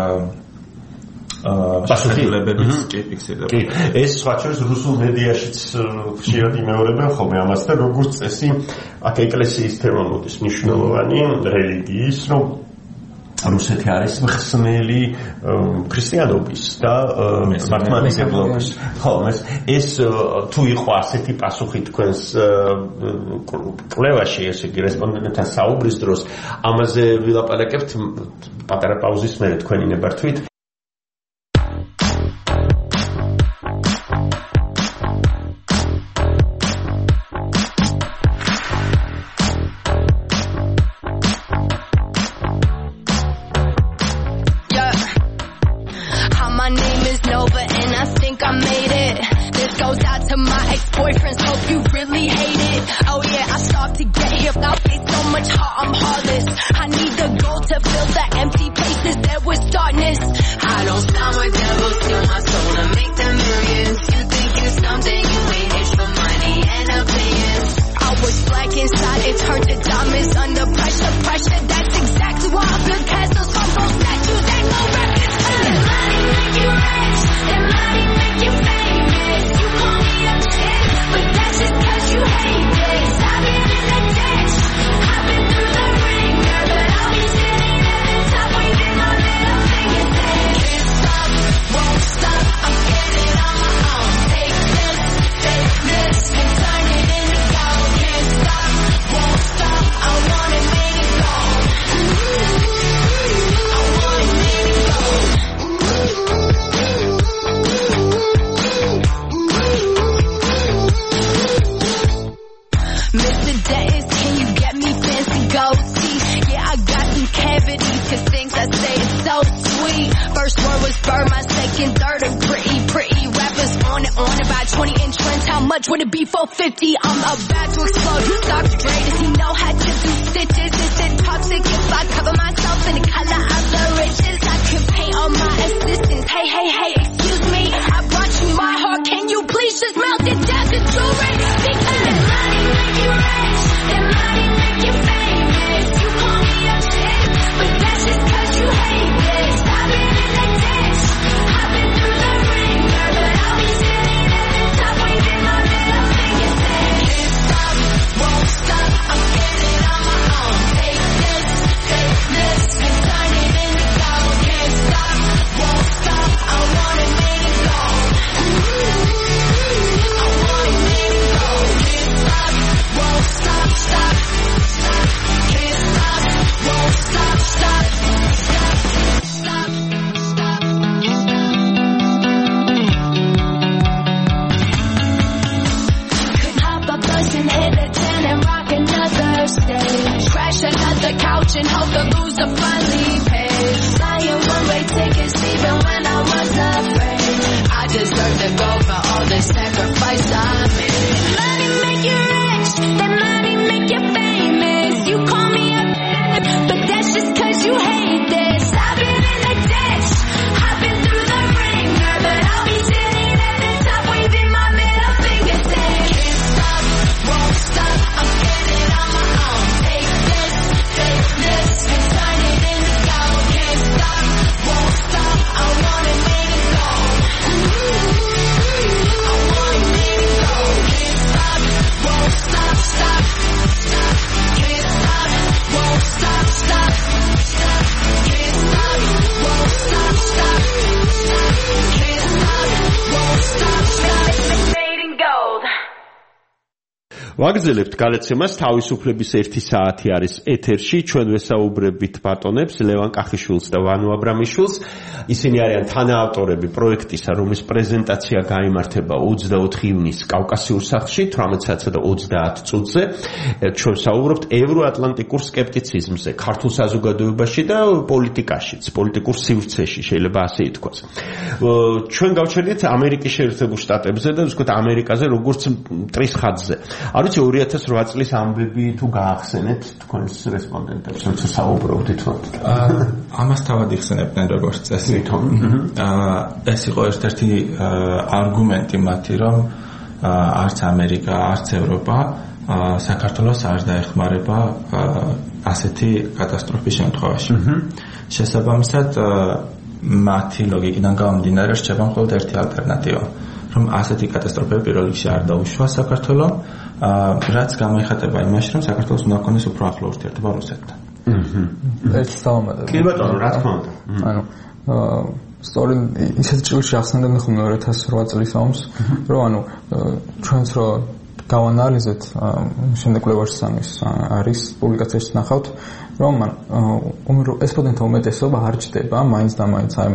პასუხილებების კი ფიქსირდება. კი, ეს სხვა შორის რუსულ მედიაშიც ხშირად იმეორებენ ხოლმე ამას და როგორც წესი, აქ ეკლესიის თემა მოდის მნიშვნელოვანი რელიგიის, რომ რუსეთი არის მხსნელი ქრისტიანობის და მართლმადიდებლობის. ხო, ეს თუ იყო ასეთი პასუხი თქვენს კვლევაში, ესე იგი რესპონდენტთან საუბრის დროს, ამაზე ვილაპარაკებთ პატარა პაუზის მერე თქვენი ნებართვით. ვაგრძელებთ გადაცემას თავისუფლების ერთი საათი არის ეთერში ჩვენ ვესაუბრებით ბატონებს ლევან კახიშვილს და ვანო აბრამიშვილს ისინი არიან თანაავტორები პროექტისა რომლის პრეზენტაცია გაიმართება ოცდაოთხი ივნისს კავკასიურ სახლში თვრამეტ საათსა და ოცდაათ წუთზე ჩვენ საუბრობთ ევროატლანტიკურ სკეპტიციზმზე ქართულ საზოგადოებაში და პოლიტიკაშიც პოლიტიკურ სივრცეში შეიძლება ასე ითქვას ჩვენ გავჩერდით ამერიკის შეერთებულ შტატებზე და ვთქვათ ამერიკაზე როგორც მტრის ხაზზე არიცი ორი ათას რვა წლის ამბები თუ გაახსენეთ თქვენს რესპონდენტებს როცა საუბრობდით ამას თავად იხსენებდნენ როგორც წესი ეს იყო ერთ-ერთი არგუმენტი მათი რომ არც ამერიკა არც ევროპა საქართველოს არ დაეხმარება ასეთი კატასტროფის შემთხვევაში შესაბამისად მათი ლოგიკიდან გამომდინარე რჩება მხოლოდ ერთი ალტერნატივა რომ ასეთი კატასტროფები პირველ რიგში არ დაუშვა საქართველოს რაც გამოიხატება იმაში რომ საქართველოს უნდა ქონდეს უფრო ახლო ურთიერთობა რუსეთთან ეს დავამატებ. კი ბატონო, რა თქმა უნდა. ანუ სწორედ ისეთ ჭრილში ახსენდნენ ხოლმე ორი ათას ოთხ წლის ომს, რომ ანუ ჩვენც რო გავანალიზეთ შემდეგ კვლევაში სამის არის პუბლიკაციაში ნახავთ, რომ ესპოდენტთა უმეტესობა არ ჭდება მაინც და მაინც აი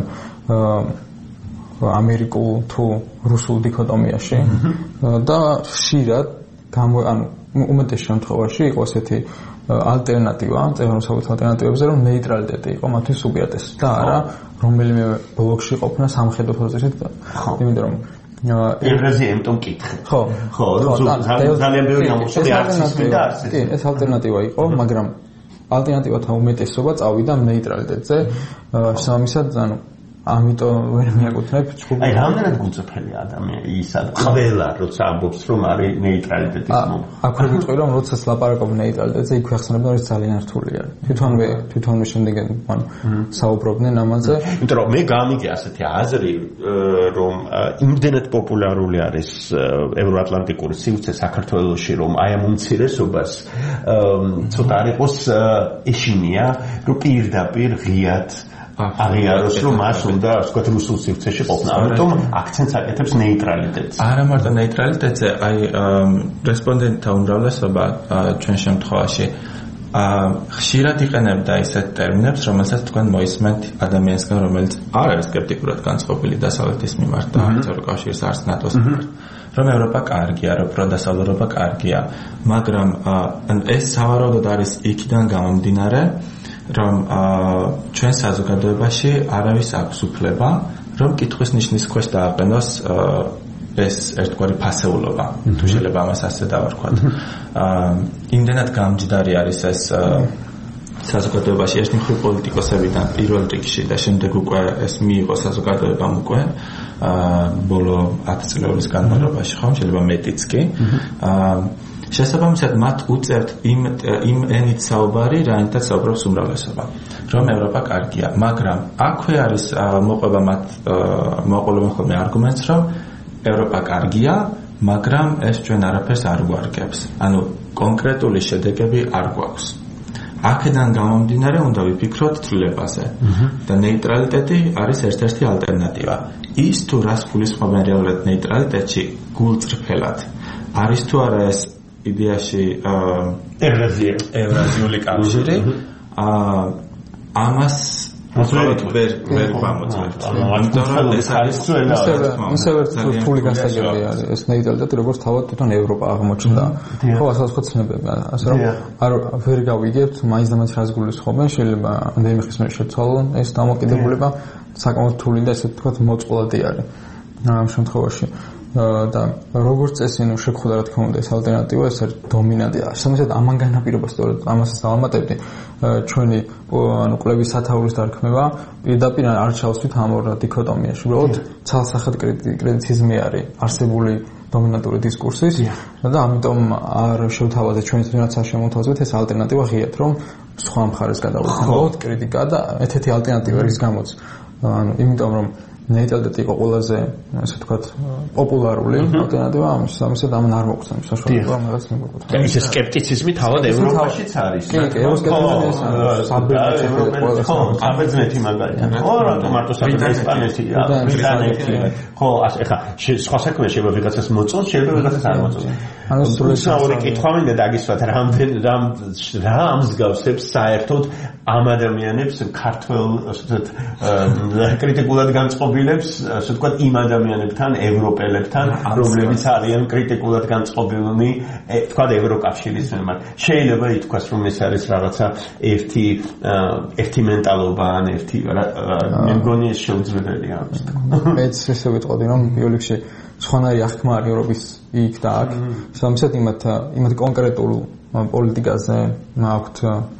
ამერიკულ თუ რუსულ დიქოტომიაში და ხშირად ანუ უმეტეს შემთხვევაში იყო ესეთი ალტერნატივა, წერნოსავით ალტერნატივებზე, რომ ნეიტრალიტეტი იყო მათთვის უპირატესი და არა რომელიმე ბლოკში ყოფნა სამხედრო პროცესით. იმიტომ რომ ევრაზია ემტომ კითხე. ხო, ხო, ძალიან ბევრი გამოსული არის და არის. კი, ეს ალტერნატივა იყო, მაგრამ ალტერნატივათა უმეტესობა წავიდა ნეიტრალიტეტზე. შესაბამისად, ანუ ამიტომ ვერ მიაკუთვნებ ჯგუფს. აი, რამდენად გულწრფელი ადამიანი ისა ყველა როცა ამბობს რომ არის ნეიტრალიტეტის მომხმარე. აქ ვერ ვიტყვი რომ როცა ლაპარაკობ ნეიტრალიტეტზე, იქ ვახსენებ რომ ეს ძალიან რთულია. თვითონვე თვითონვე შემდეგ ანუ საუბრობდნენ ამაზე. იმიტომ რომ მე გამიგე ასეთი აზრი რომ იმდენად პოპულარული არის ევროატლანტიკური სივრცე საქართველოში, რომ აი ამ უმცირესობას ცოტა არ იყოს ეშინია, რომ პირდაპირ ღიად აღიაროს რომ მას უნდა ვთქვათ რუსულ სივრცეში ყოფნა. ამიტომ აქცენტს აკეთებს ნეიტრალიტეტს. არა მარტო ნეიტრალიტეტზე, აი რესპონდენტთა უმრავლესობა ჩვენ შემთხვევაში ხშირად იყენებდა ისეთ ტერმინებს, რომელსაც თქვენ მოისმენთ ადამიანისგან, რომელიც არ არის სკეპტიკურად განწყობილი დასავლეთის მიმართ და ევროკავშირის არც ნატოს მიმართ. რომ ევროპა კარგია, რომ პროდასავლურობა კარგია, მაგრამ ეს სავარაუდოდ არის იქიდან გამომდინარე, რომ ჩვენ საზოგადოებაში არავის აქვს უფლება, რომ კითხვის ნიშნის ქვეშ დააყენოს ეს ერთგვარი ფასეულობა, თუ შეიძლება ამას ასე დავარქვათ. იმდენად გამჯდარი არის ეს საზოგადოებაში ერთი მხრივ პოლიტიკოსებიდან პირველ რიგში და შემდეგ უკვე ეს მიიღო საზოგადოებამ უკვე ბოლო ათი წლების განმავლობაში, ხო, შეიძლება მეტიც კი. შესაბამისად მათ უწევთ იმ იმ ენით საუბარი, რაინდაც საუბრობს უმრავლესობა, რომ ევროპა კარგია, მაგრამ აქვე არის მოყვება მათ მოყოლება ხოლმე არგუმენტს, რომ ევროპა კარგია, მაგრამ ეს ჩვენ არაფერს არ გვარგებს. ანუ კონკრეტული შედეგები არ გვაქვს. აქედან გამომდინარე უნდა ვიფიქროთ ცვლილებაზე და ნეიტრალიტეტი არის ერთ-ერთი ალტერნატივა. ის თუ რას გულისხმობენ რეალურად ნეიტრალიტეტში გულწრფელად არის თუ არა ეს იდეაში ევრაზია ევრაზიული კავშირი ამას უბრალოდ ვერ ვერ გამოწვევთ. ამიტომ ეს არის ძველი ისე ვერ რთული გასაგებია ეს ნეიტრალიტეტი როგორც თავად თვითონ ევროპა აღმოჩნდა. ხო, ასაცხო ცნებები, ასე რომ არ ვერ გავიგებთ მაინც და მაინც რას გულისხმობენ, შეიძლება ამდენი ხის მერე შეცვალონ ეს დამოკიდებულება საკმაოდ რთული და ესე ვთქვათ მოწყვლადი არის ამ შემთხვევაში. და როგორც წესი ნუ შეგხვდა რა თქმა უნდა ეს ალტერნატივა ეს არის დომინანტია. შემოსად ამან განაპირობა სწორედ ამასაც დავამატებდი ჩვენი ანუ კვლევის სათაურის დარქმევა პირდაპირ არ ჩავსვით ამ ორ დიქოტომიაში. უბრალოდ ცალსახად კრიტიციზმი არის არსებული დომინანტური დისკურსის და ამიტომ არ შევთავაზეთ ჩვენ თვითონაც არ შემოთავაზეთ ეს ალტერნატივა ღიად რომ სხვა მხარეს გადავიდეთ კრიტიკა და ერთ-ერთი ალტერნატივა ის გამოც ანუ იმიტომ რომ ნეიტრალიტეტი იყო ყველაზე ასე ვთქვათ პოპულარული ალტერნატივა ამის ამისად ამან არ მოგვწევს საშუალება რომ რაღაც მოგყვეთ. და ის სკეპტიციზმი თავად ევროპაშიც არის. კი, კი, ევროსკეპტიციზმი საბერძნეთი ხო, საბერძნეთი მაგალითად. ხო, რატომ მარტო საბერძნეთი ესპანეთია, ბრიტანეთია. ხო, ეხლა სხვა საქმე შეიძლება ვიღაცას მოწონს, შეიძლება ვიღაცას არ მოწონს. ანუ სრულად კითხვა მინდა დაგისვათ რამდენ რამ რა ამსგავსებს საერთოდ ამ ადამიანებს ქართველ ასე ვთქვათ კრიტიკულად განწყობილებს ასე ვთქვათ იმ ადამიანებთან ევროპელებთან რომლებიც არიან კრიტიკულად განწყობილნი ვთქვათ ევროკავშირის მიმართ შეიძლება ითქვას რომ ეს არის რაღაცა ერთი ერთი მენტალობა ან ერთი მე მგონი ეს შეუძლებელია ამის თქმა. მეც ესე ვიტყოდი რომ პირველ რიგში სხვანაირი აღქმა არის ევროპის იქ და აქ სამისად იმათ იმათ კონკრეტულ პოლიტიკაზე აქვთ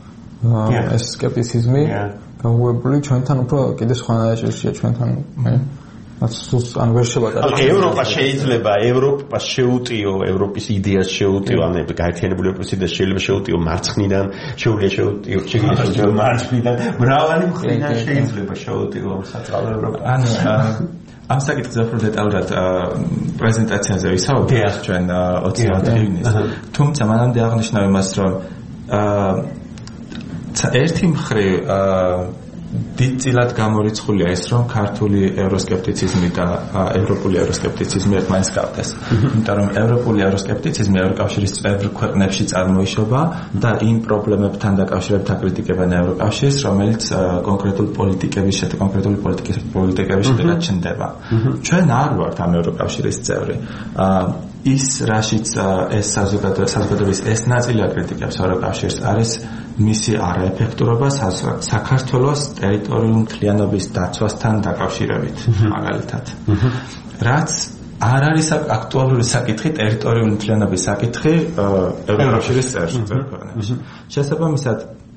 ეს სკეპტიციზმი გაუგებული ჩვენთან უფრო კიდე სხვანაირია ჩვენთან მე ასუს ან ვერ შევატარო. ევროპა შეიძლება ევროპას შეუტიო ევროპის იდეას შეუტიო ან გაერთიანებული ევროპის იდეას შეიძლება შეუტიო მარცხნიდან შეუძლია შეუტიო შეგვიძლია მარცხნიდან მრავალი მხრიდან შეიძლება შეუტიო საწყალო ევროპა. ან ამ საკითხზე უფრო დეტალურად პრეზენტაციაზე ვისაუბრეთ ჩვენ ოცდაოთხ ივნის. თუმცა მანამდე აღნიშნავ იმას რომ ერთი მხრივ დიდწილად გამორიცხულია ეს, რომ ქართული ევროსკეპტიციზმი და ევროპული ევროსკეპტიციზმი ერთმანეთს გავდეს. იმიტომ რომ ევროპული ევროსკეპტიციზმი ევროკავშირის წევრ ქვეყნებში წარმოიშობა და იმ პრობლემებთან დაკავშირებით აკრიტიკებენ ევროკავშირს, რომელიც კონკრეტული პოლიტიკების შედეგად კონკრეტული პოლიტიკის პოლიტიკების შედეგად ჩნდება. ჩვენ არ ვართ ამ ევროკავშირის წევრი. ის რაშიც ეს საზოგადოების ეს ნაწილი აკრიტიკებს ევროკავშირს არის მისი არაეფექტურობა საქართველოს ტერიტორიული მთლიანობის დაცვასთან დაკავშირებით, მაგალითად. რაც არ არის აქტუალური საკითხი, ტერიტორიული მთლიანობის საკითხი ევროკავშირის წევრ ქვეყნებში. შესაბამისად,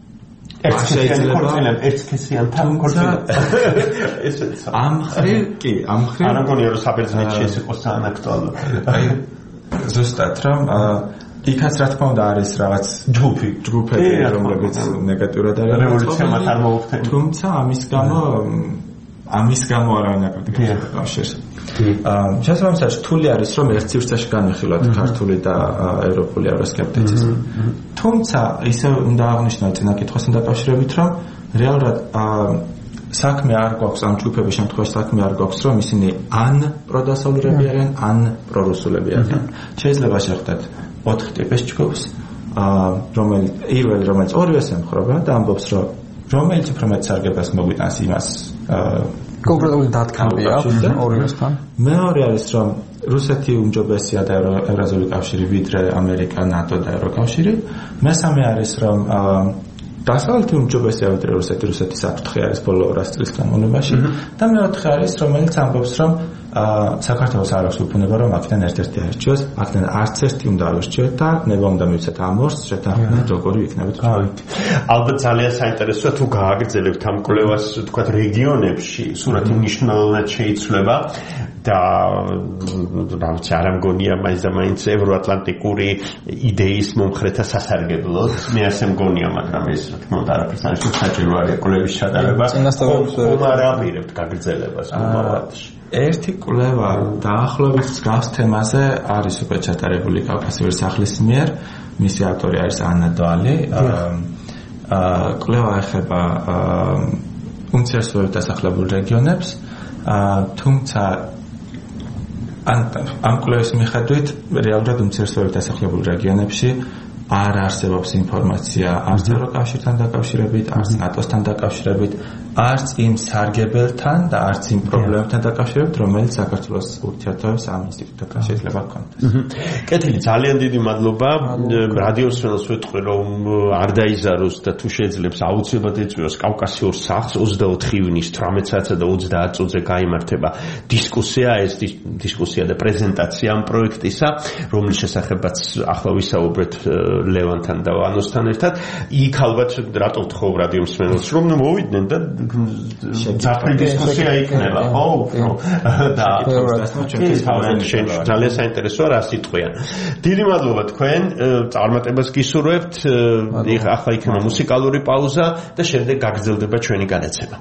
ერთსქესიანთან ქორწინებამ ამ მხრივ კი, ამ მხრივ არ მგონია რომ საბერძნეთში ეს იყოს საანაქტუალო. აი ზუსტად რომ იქაც რა თქმა უნდა არის რაღაც ჯგუფი, ჯგუფები, რომლებიც ნეგატიურად არის რევოლუცია მათ არ მოუხდენია. თუმცა ამის გამო ამის გამო არავინ აკრიტიკებს კავშირს. შესაბამისად, რთული არის რომ ერთ სივრცეში განვიხილოთ ქართული და ევროპული ევროსკეპტიციზმი. თუმცა ისე უნდა აღნიშნოთ წინა კითხვასთან დაკავშირებით, რომ რეალურად საქმე არ გვაქვს ამ ჯგუფების შემთხვევაში საქმე არ გვაქვს რომ ისინი ან პროდასავლურები არიან, ან პრორუსულები არიან. შეიძლება შეხვდეთ ოთხ ტიპის ჯგუფს, რომელიც პირველი რომელიც ორივეს ემხრობა და ამბობს რომ რომელიც უფრო მეტ სარგებას მოგვიტანს იმას კონკრეტული დათქმები აქვს ორივესთან. მეორე არის რომ რუსეთი უმჯობესია და ევრაზიული კავშირი ვიდრე ამერიკა, ნატო და ევროკავშირი. მესამე არის რომ დასავლეთი უმჯობესია ვიდრე რუსეთი, რუსეთის საფრთხე არის ბოლო ორას წლის განმავლობაში და მეოთხე არის რომელიც ამბობს რომ საქართველოს არ აქვს უფლება რომ აქედან ერთ-ერთი აირჩიოს, აქედან არც ერთი უნდა აირჩიოს და ნება უნდა მივცეთ ამ ორს, შეთანხმებით როგორი იქნებით. ალბათ ძალიან საინტერესოა თუ გააგრძელებთ ამ კვლევას, თქვათ რეგიონებში, სურათი მნიშვნელოვნად შეიცვლება და რა ვიცი, არ მგონია მაინც და მაინც ევროატლანტიკური იდეის მომხრეთა სასარგებლოდ. მე ასე მგონია, მაგრამ ეს რა თქმა უნდა არაფერს არ ნიშნავს, საჭირო არის კვლევის ჩატარება. ხომ არ ამირებთ გაგრძელებას მომავალში. ერთი კვლევა დაახლოებით მსგავს თემაზე არის უკვე ჩატარებული კავკასიური სახლის მიერ. მისი ავტორი არის ანა დვალი. კვლევა ეხება უმცირესობებით დასახლებულ რეგიონებს, თუმცა ამ კვლევის მიხედვით რეალურად უმცირესობებით დასახლებულ რეგიონებში არ არსებობს ინფორმაცია არც ევროკავშირთან დაკავშირებით, არც ნატოსთან დაკავშირებით, არც იმ სარგებელთან და არც იმ პრობლემებთან დაკავშირებით, რომელიც საქართველოს ურთიერთობებს ამ ინსტიტუტთან შეიძლება ჰქონდეს. კეთილი, ძალიან დიდი მადლობა. რადიოს ხელს ვეთქვი, რომ არ დაიზაროს და თუ შეძლებს აუცილებლად ეწვიოს კავკასიურ სახლს ოცდაოთხ ივნის თვრამეტ საათსა და ოცდაათ წუთზე გაიმართება დისკუსია, ეს დისკუსია და პრეზენტაცია ამ პროექტისა, რომლის შესახებაც ახლა ვისაუბრეთ ლევანთან და ვანოსთან ერთად. იქ ალბათ რატო ვთხოვ რადიო მსმენელს, რომ მოვიდნენ და ძაფრი დისკუსია იქნება, ხო? და ძალიან საინტერესოა რა სიტყვიან. დიდი მადლობა თქვენ, წარმატებას გისურვებთ. ახლა იქნება მუსიკალური პაუზა და შემდეგ გაგრძელდება ჩვენი განაცემა.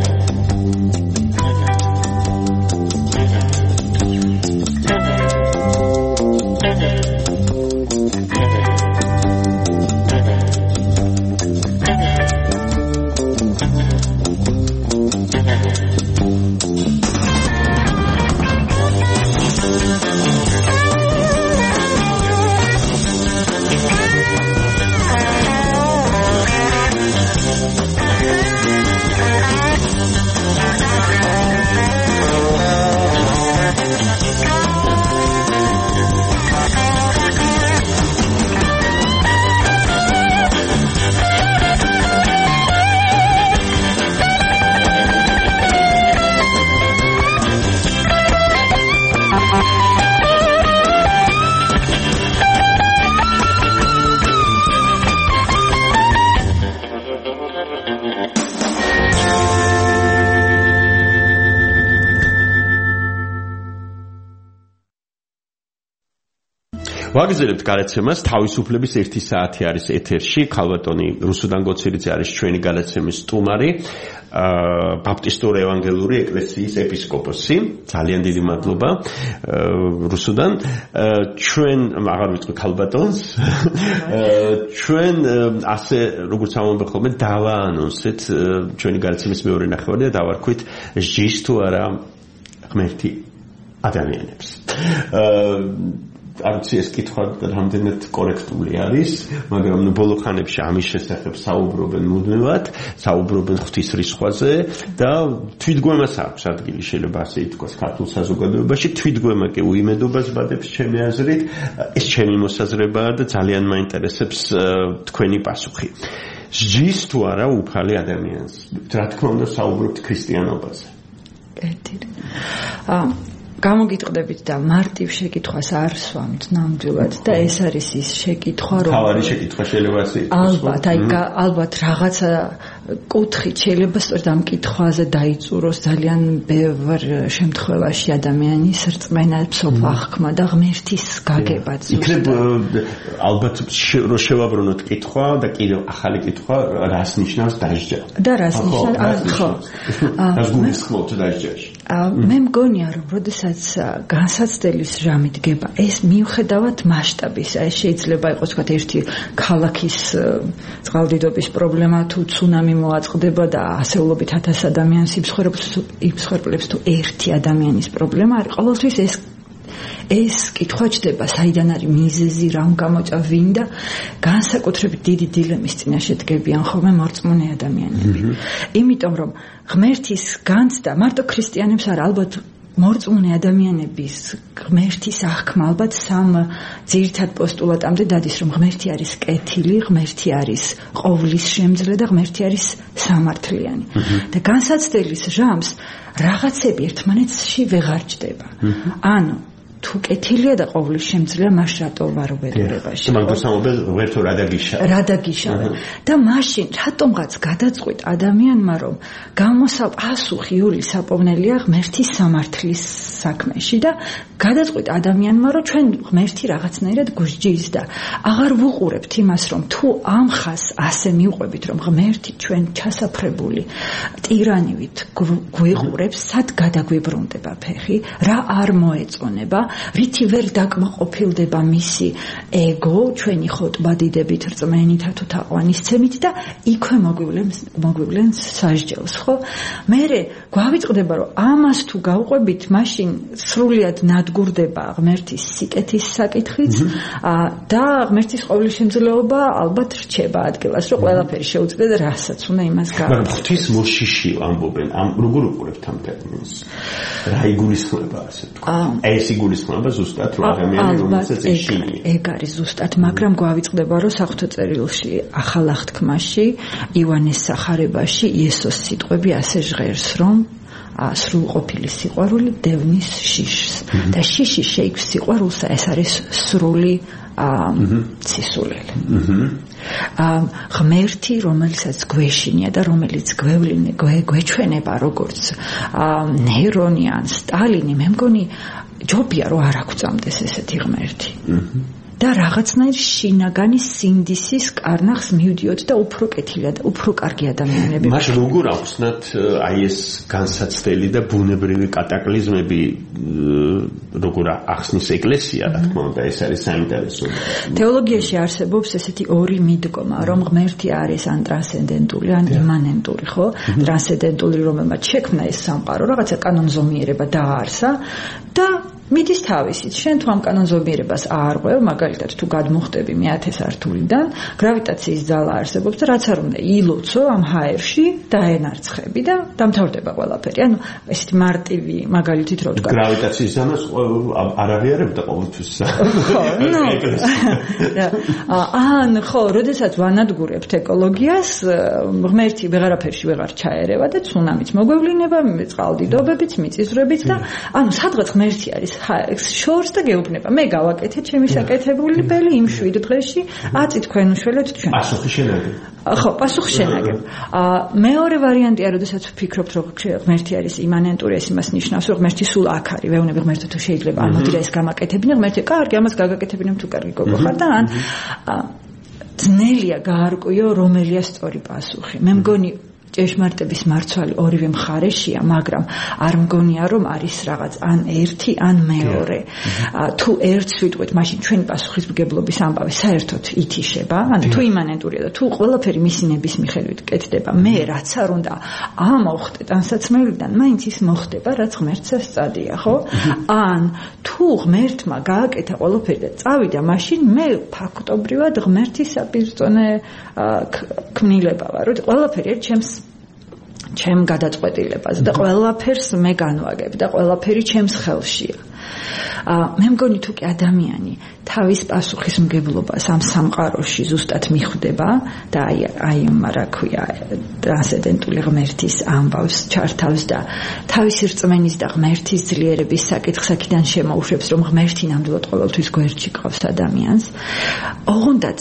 ვაგრძელებთ გადაცემას თავისუფლების ერთი საათი არის ეთერში ქალბატონი რუსუდან გოცირიძე არის ჩვენი გადაცემის სტუმარი ბაპტისტური ევანგელური ეკლესიის ეპისკოპოსი ძალიან დიდი მადლობა რუსუდან ჩვენ აღარ ვიწყო ქალბატონს ჩვენ ასე როგორც ამბობ ხოლმე დავაანონსეთ ჩვენი გადაცემის მეორე ნახევარი და დავარქვით ჟის თუ არა ღმერთი ადამიანებს არც ეს კითხვა რამდენად კორექტული არის, მაგრამ ბოლო ხანებში ამის შესახებ საუბრობენ მუდმივად, საუბრობენ ღვთისრისხვაზე და თვითგვემას აქვს ადგილი შეიძლება ასე ითქვას ქართულ საზოგადოებაში, თვითგვემა კი უიმედობას ბადებს ჩემი აზრით, ეს ჩემი მოსაზრებაა და ძალიან მაინტერესებს თქვენი პასუხი. ჟის თუ არა უფალი ადამიანს? რა თქმა უნდა საუბრობთ ქრისტიანობაზე. კეთილი. აა გამოგიტყდებით და მარტივ შეკითხვას არ სვამთ ნამდვილად და ეს არის ის შეკითხვა რომ თავარი შეკითხვა შეიძლება ასე ალბათ აი ალბათ რაღაცა კუთხით შეიძლება სწორედ ამ კითხვაზე დაიწუროს ძალიან ბევრ შემთხვევაში ადამიანის რწმენა ფსოფ აღქმა და ღმერთის გაგება ზუსტად ალბათ რო შევაბრუნოთ კითხვა და კიდევ ახალი კითხვა რას ნიშნავს დასჯა და რას ნიშნავს ხო რას გულისხმობთ დასჯაში მე მგონია რომ როდესაც განსაცდელის ჟამი დგება ეს მიუხედავად მასშტაბის ეს შეიძლება იყოს თქვა ერთი ქალაქის წყალდიდობის პრობლემა თუ ცუნამი მოაწყდება და ასეულობით ათას ადამიანს იფსხერპლებს თუ ერთი ადამიანის პრობლემა არის ყოველთვის ეს ეს კითხვა ჩდება საიდან არის მიზეზი რა გამოწა ვინ და განსაკუთრებით დიდი დილემის წინაშე დგებიან ხოლმე მორწმუნე ადამიანები იმიტომ რომ ღმერთის განცდა მარტო ქრისტიანებს არ ალბათ მორწმუნე ადამიანების ღმერთის აღქმა ალბათ სამ ძირითად პოსტულატამდე დადის რომ ღმერთი არის კეთილი, ღმერთი არის ყოვლის შემძლე და ღმერთი არის სამართლიანი. და განსაცდელის ჟამს რაღაცები ერთმანეთში ვეღარ ჭდება. ანუ თუ კეთილია და ყოვლის შემძლეა მას რატო ვარობერებაში მაგ სამობელ ვერთო რადაგიშა რადაგიშავე და მაშინ რატომღაც გადაწყვიტ ადამიანმა რომ გამოსა პასუხი იული საპოვნელია ღმერთის სამართლის საქმეში და გადაწყვიტ ადამიანმა რომ ჩვენ ღმერთი რაღაცნაირად გვსჯის და აღარ ვუყურებთ იმას რომ თუ ამ ხას ასე მივყვებით რომ ღმერთი ჩვენ ჩასაფრებული ტირანივით გვეყურებს სად გადაგვიბრუნდება ფეხი რა არ მოეწონება რითი ვერ დაკმაყოფილდება მისი ეგო ჩვენი ხოტბადიდებით რწმენითა თუ თაყვანისცემით და იქვე მოგვივლენს მოგვივლენს სასჯელს ხო მე გვავიწყდება რომ ამას თუ გავყვებით მაშინ სრულიად ნადგურდება ღმერთის სიკეთის საკითხიც და ღმერთის ყოვლის შემძლეობა ალბათ რჩება ადგილას რომ ყველაფერი შეუძლია და რასაც უნდა იმას გააკეთოს მაგრამ ღვთის მოშიში ამბობენ ამ როგორ უყურებთ ამ ტერმინს რა იგულისხმება ასე თქვა ეს იგულისხმება ზუსტად რომ ადამიანი რომელსაც ეშინია ეგ არის ზუსტად მაგრამ გვავიწყდება რომ საღვთო წერილში ახალ აღთქმაში ივანეს სახარებაში იესოს სიტყვები ასე ჟღერს რომ სრულყოფილი სიყვარული დევნის შიშს და შიში შეიქვის სიყვარულსა ეს არის სრული ცისულელი ღმერთი რომელსაც გვეშინია და რომელიც გვევლინე გვეჩვენება როგორც ნეირონი ან სტალინი მე მგონი ჯობია რომ არ აგვწამდეს ესეთი ღმერთი და რაღაცნაირ შინაგანი სინდისის კარნახს მივდიოთ და უფრო კეთილი და უფრო კარგი ადამიანები. მას როგორ ახსნათ აი ეს განსაცდელი და ბუნებრივი კატაკლიზმები როგორ ახსნის ეკლესია, რა თქმა უნდა, ეს არის საინტერესო. თეოლოგიაში არსებობს ესეთი ორი მიდგომა, რომ ღმერთი არის ან ტრანსცენდენტული, ან იმანენტური, ხო? ტრანსცენდენტული, რომელმაც შექმნა ეს სამყარო, რაღაცა კანონზომიერება დააარსა და მიდის თავისით. შენ თუ ამ კანონზომიერებას არ ყვევ, მაგალითად თუ გადმოხტები მეათე სართულიდან, გრავიტაციის ძალა არსებობს და რაც არ უნდა ილოცო ამ ჰაერში დაენარცხები და დამთავრდება ყველაფერი. ანუ ესეთი მარტივი მაგალითით რო ვთქვა. გრავიტაციის ძალას არ აღიარებდა ყოველთვის. ხო, ნუ. ან ხო, როდესაც ვანადგურებთ ეკოლოგიას, ღმერთი ვეღარაფერში ვეღარ ჩაერევა და ცუნამიც მოგვევლინება, წყალდიდობებიც, მიწისძვრებიც და ანუ სადღაც ღმერთი არის შორს და გეუბნება. მე გავაკეთე ჩემი საკეთებული ბელი იმ შვიდ დღეში, აწი თქვენ უშველეთ ჩვენ. პასუხი შენაგებ. ხო, პასუხი შენაგებ. მეორე ვარიანტია, როდესაც ვფიქრობთ, რომ ღმერთი არის იმანენტური, ეს იმას ნიშნავს, რომ ღმერთი სულ აქ არის. ვეუბნები ღმერთო თუ შეიძლება ამოდი რა ეს გამაკეთებინე, ღმერთი კარგი, ამას გაგაკეთებინე თუ კარგი გოგო ხარ და ან ძნელია გაარკვიო რომელია სწორი პასუხი. მე მგონი ჭეშმარიტების მარცვალი ორივე მხარეშია, მაგრამ არ მგონია რომ არის რაღაც ან ერთი ან მეორე. თუ ერთს ვიტყვით, მაშინ ჩვენი პასუხისმგებლობის ამბავი საერთოდ ითიშება, ანუ თუ იმანენტურია და თუ ყველაფერი მისი ნების მიხედვით კეთდება, მე რაც არ უნდა ამოვხდე ტანსაცმელიდან, მაინც ის მოხდება, რაც ღმერთს სწადია, ხო? ან თუ ღმერთმა გააკეთა ყველაფერი და წავიდა, მაშინ მე ფაქტობრივად ღმერთის საპირწონე ქმნილება ვარ, რომ ყველაფერი ჩემს ჩემ გადაწყვეტილებას და ყველაფერს მე განვაგებ და ყველაფერი ჩემს ხელშია. მე მგონი თუ კი ადამიანი თავის პასუხისმგებლობას ამ სამყაროში ზუსტად მიხვდება და აი აი რა ქვია ტრანსცენდენტული ღმერთის ამბავს ჩართავს და თავისი რწმენის და ღმერთის ძლიერების საკითხს აქედან შემოუშვებს, რომ ღმერთი ნამდვილად ყოველთვის გვერდში ყავს ადამიანს, ოღონდაც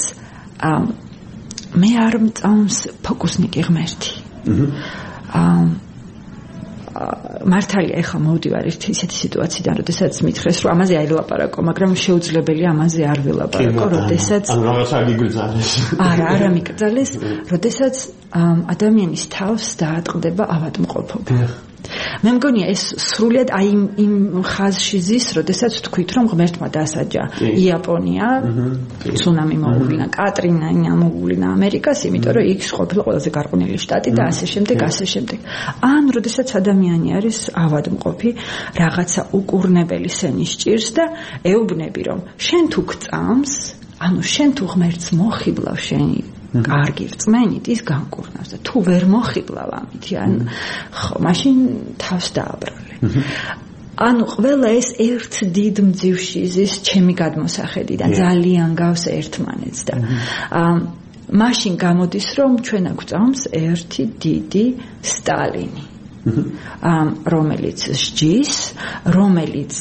მე არ მწამს ფოკუსნიკი ღმერთი. აა მართალია ეხლა მოვდივარ ერთი ისეთი სიტუაციიდან, როდესაც მითხრეს, რომ ამაზე არ ვილაპარაკო, მაგრამ შეუძლებელია ამაზე არ ვილაპარაკო, როდესაც ან რაღაცა გიგრძალეს. არა, არა მიკრძალეს, როდესაც ადამიანის თავს დაატყდება ავადმყოფობა. მე მგონია ეს სრულიად აი იმ ხაზში ზის, როდესაც თქვით, რომ ღმერთმა დასაჯა იაპონია, ცუნამი მოუვლინა, კატრინა მოუვლინა ამერიკას, იმიტომ რომ იქ ყოფილა ყველაზე გარყვნილი შტატი და ასე შემდეგ, ასე შემდეგ. ან როდესაც ადამიანი არის ავადმყოფი, რაღაცა უკურნებელი სენის ჭირს და ეუბნები, რომ შენ თუ გწამს, ანუ შენ თუ ღმერთს მოხიბლავ შენი კარგი რწმენით ის განკურნავს და თუ ვერ მოხიბლავ ამითი, ან ხო, მაშინ თავს დააბრალე. ანუ ყველა ეს ერთ დიდ მძივში ზის ჩემი გადმოსახედიდან ძალიან გავს ერთმანეთს და მაშინ გამოდის, რომ ჩვენ გვწამს ერთი დიდი სტალინი, რომელიც სჯის, რომელიც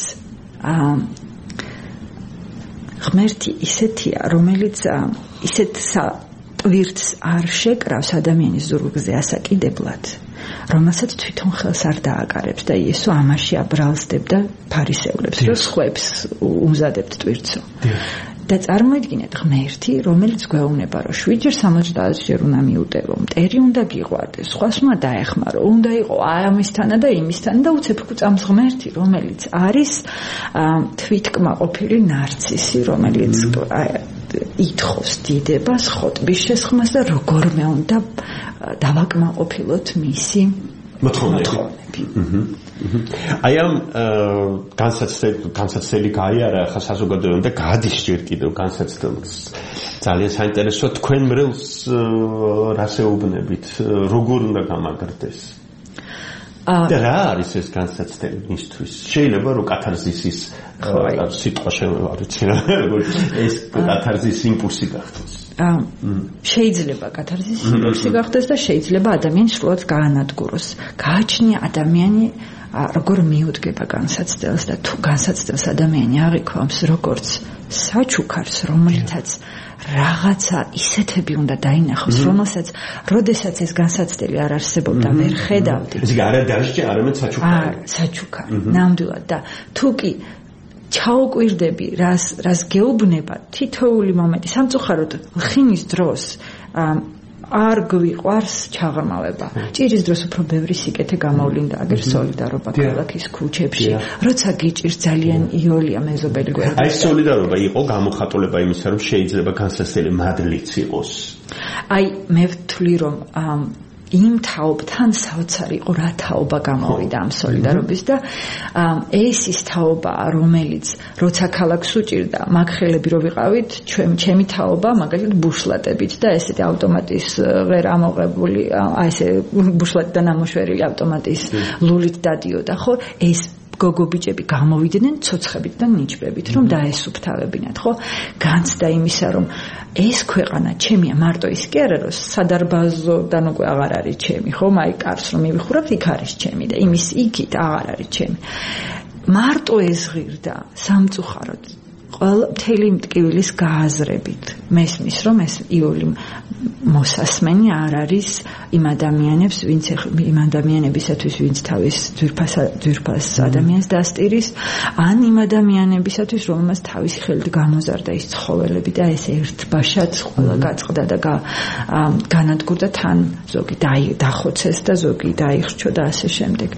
ღმერთი ისეთია, რომელიც ისეთ ტვირთს არ შეკრავს ადამიანის ზურგზე ასაკიდებლად, რომელსაც თვითონ ხელს არ დააკარებს და იესო ამაში აბრალსდებდა და ფარისევლებს, რომ სხვებს უმზადებთ ტვირთსო. და წარმოიდგინეთ ღმერთი, რომელიც გვეუბნება, რომ შვიდჯერ სამოცდაათჯერ უნდა მიუტევო, მტერი უნდა გიყვარდეს, სხვას უნდა დაეხმარო, უნდა იყო ამისთანა და იმისთანა და უცებ გვწამს ღმერთი, რომელიც არის თვითკმაყოფილი ნარცისი, რომელიც ითხოვს დიდებას, ხოტბის შესხმას და როგორმე უნდა დავაკმაყოფილოთ მისი მოთხოვნები. აი ამ განსაცდელი გაიარა ხა საზოგადოებამ და გადის ჯერ კიდევ განსაცდელს. ძალიან საინტერესოა, თქვენ მრევლს რას ეუბნებით, როგორ უნდა გამაგრდეს? და რა არის ეს განსაცდელი მისთვის? შეიძლება რომ კათარზისის სიტყვა შემოვარჩინა, ეს კათარზის იმპულსი გახდეს. შეიძლება კათარზის იმპულსი გახდეს და შეიძლება ადამიანს სრულად გაანადგუროს. გააჩნია ადამიანი როგორ მიუდგება განსაცდელს და თუ განსაცდელს ადამიანი აღიქვამს როგორც საჩუქარს, რომელთაც რაღაცა ისეთები უნდა დაინახოს, რომელსაც როდესაც ეს განსაცდელი არ არსებობდა, ვერ ხედავდი. ეს არა დასჯა, არამედ საჩუქარი. არა, საჩუქარი. ნამდვილად და თუ კი ჩაუკვირდები რას რას გეუბნება თითოეული მომენტი სამწუხაროდ ხინის დროს არ გვიყვარს ჩაღრმავება. ჭირის დროს უფრო ბევრი სიკეთე გამოვლინდა აგერ სოლიდარობა ქალაქის ქუჩებში. როცა გიჭირს ძალიან იოლია მეზობელი გვერდი. აი სოლიდარობა იყო გამოხატულება იმისა, რომ შეიძლება განსასწრელი მადლიც იყოს. აი მე ვთვლი რომ იმ თაობთან საოცარი იყო რა თაობა გამოვიდა ამ სოლიდარობის და ეს ის თაობაა რომელიც როცა ქალაქს უჭირდა მაგხელები რო ვიყავით ჩვენ ჩემი თაობა მაგალითად ბუშლატებით და ესეთი ავტომატის ვერ ამოღებული აი ესე ბუშლატიდან ამოშვერილი ავტომატის ლულით დადიოდა ხო ეს გოგობიჭები გამოვიდნენ ცოცხებით და ნიჭბებით რომ დაესუფთავებინათ ხო განცდა იმისა რომ ეს ქვეყანა ჩემია მარტო ის კი არა რომ სადარბაზოდან უკვე აღარ არის ჩემი ხო მაი კარს რომ მივიხურავთ იქ არის ჩემი და იმის იქით აღარ არის ჩემი მარტო ეს ღირდა სამწუხაროდ ყველა მთელი მტკივილის გააზრებით მესმის რომ ეს იული მოსასმენი არ არის იმ ადამიანებს ვინც იმ ადამიანებისათვის ვინც თავის ძვირფას ძვირფას ადამიანს დასტირის ან იმ ადამიანებისათვის რომელმაც თავისი ხელით გამოზარდა ის ცხოველები და ეს ერთბაშად ყველა გაწყდა და განადგურდა თან ზოგი დახოცეს და ზოგი დაიხრჩო და ასე შემდეგ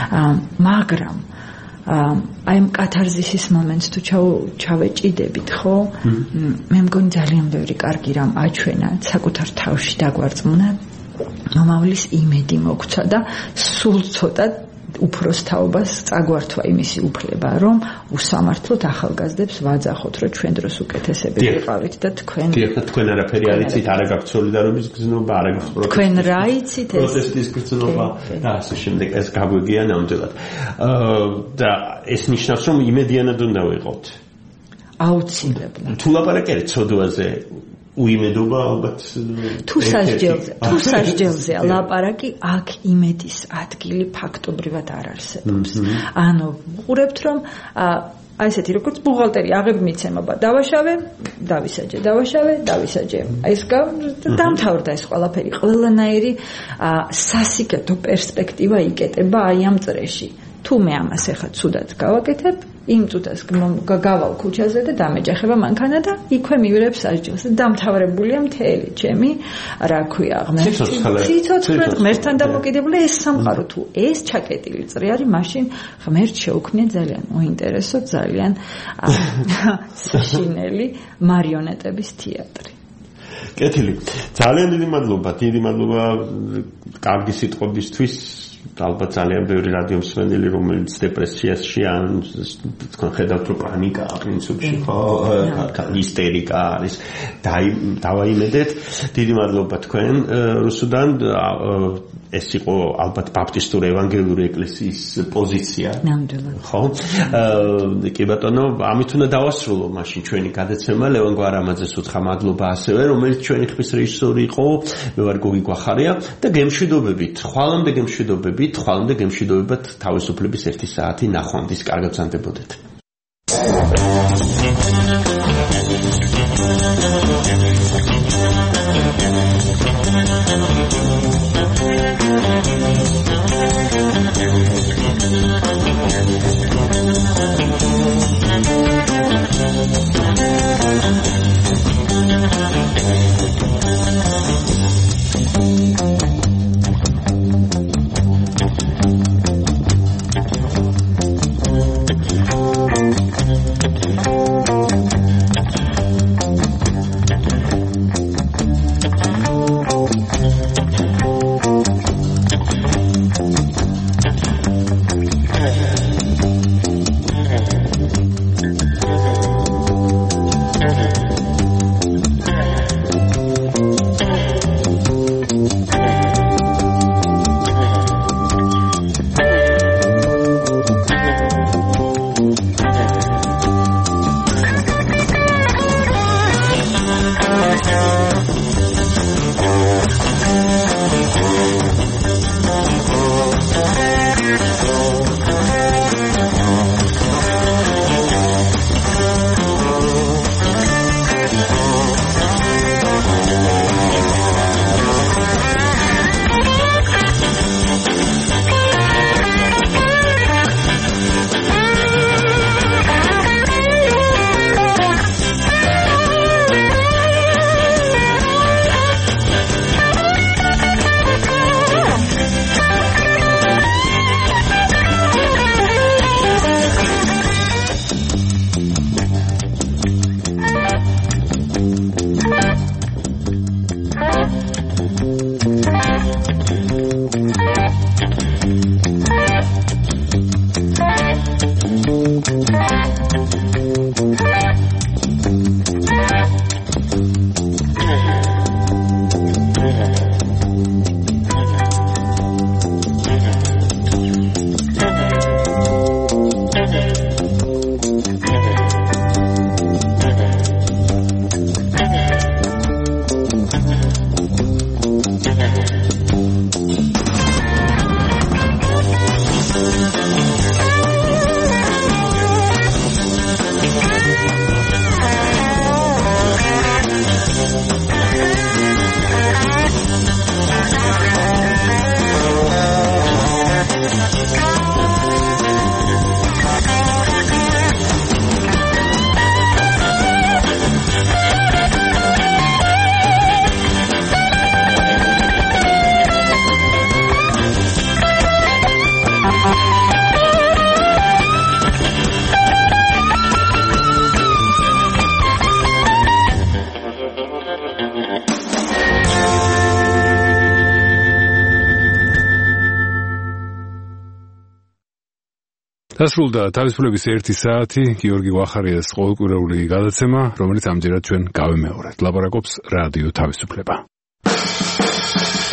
მაგრამ აი ამ კათარზისის მომენტს თუ ჩავეჭიდებით ხო მე მგონი ძალიან ბევრი კარგი რამ აჩვენა საკუთარ თავში დაგვარწმუნა მომავლის იმედი მოგცვა და სულ ცოტა უფროს თაობას წაგვართვა იმისი უფლება რომ უსამართლოდ ახალგაზრდებს ვაძახოთ რომ ჩვენ დროს უკეთესები ვიყავით და თქვენ თქვენ არაფერი არ იცით არა გაქვთ სოლიდარობის გზნობა არა გაქვთ პროტესტის თქვენ რა იცით ეს პროტესტის გზნობა და ასე შემდეგ ეს გაგვიგია ნამდვილად და ეს ნიშნავს რომ იმედიანად უნდა ვიყოთ აუცილებლად თუ ლაპარაკი ცოდვაზე უიმედობა ალბათ თუ სასჯელზე თუ სასჯელზე ლაპარაკი აქ იმედის ადგილი ფაქტობრივად არ არსებობს ანუ ვუყურებთ რომ აი ესეთი როგორც ბუღალტერი აღებ მიცემობა დავაშავე დავისაჯე დავაშავე დავისაჯე ეს დამთავრდა ეს ყველაფერი ყველანაირი სასიკეთო პერსპექტივა იკეტება აი ამ წრეში თუ მე ამას ახლა ცუდად გავაკეთებ იმ წუთას გავალ ქუჩაზე და დამეჯახება მანქანა და იქვე მივირებ სასჯელს და დამთავრებულია მთელი ჩემი რა ქვია ღმერთი ციცოცხლე ღმერთთან დამოკიდებული ეს სამყარო თუ ეს ჩაკეტილი წრე არის მაშინ ღმერთ შეუქმნია ძალიან უინტერესო ძალიან საშინელი მარიონეტების თეატრი კეთილი ძალიან დიდი მადლობა დიდი მადლობა კარგი სიტყვებისთვის ალბათ ძალიან ბევრი რადიო მსმენელი რომელიც დეპრესიაში ან თქვენ ხედავთ რომ პანიკა პრინციპში ხო ისტერიკა არის დავაიმედეთ დიდი მადლობა თქვენ რუსუდან ეს იყო ალბათ ბაპტისტური ევანგელიური ეკლესიის პოზიცია ნამდვილად ხო კი ბატონო ამით უნდა დავასრულო მაშინ ჩვენი გადაცემა ლევან გვარამაძეს უთხრა მადლობა ასევე რომელიც ჩვენი ხმის რეჟისორი იყო მე ვარ გოგი გვახარია და გემშვიდობებით ხვალამდე გემშვიდობებით ხვალამდე გემშვიდობებად თავისუფლების ერთი საათი ნახვამდის კარგად გრძანდებოდეთ დასრულდა თავისუფლების ერთი საათი გიორგი გვახარიას ყოველკვირეული გადაცემა, რომელიც ამჯერად ჩვენ გავიმეორეთ. ლაპარაკობს რადიო თავისუფლება.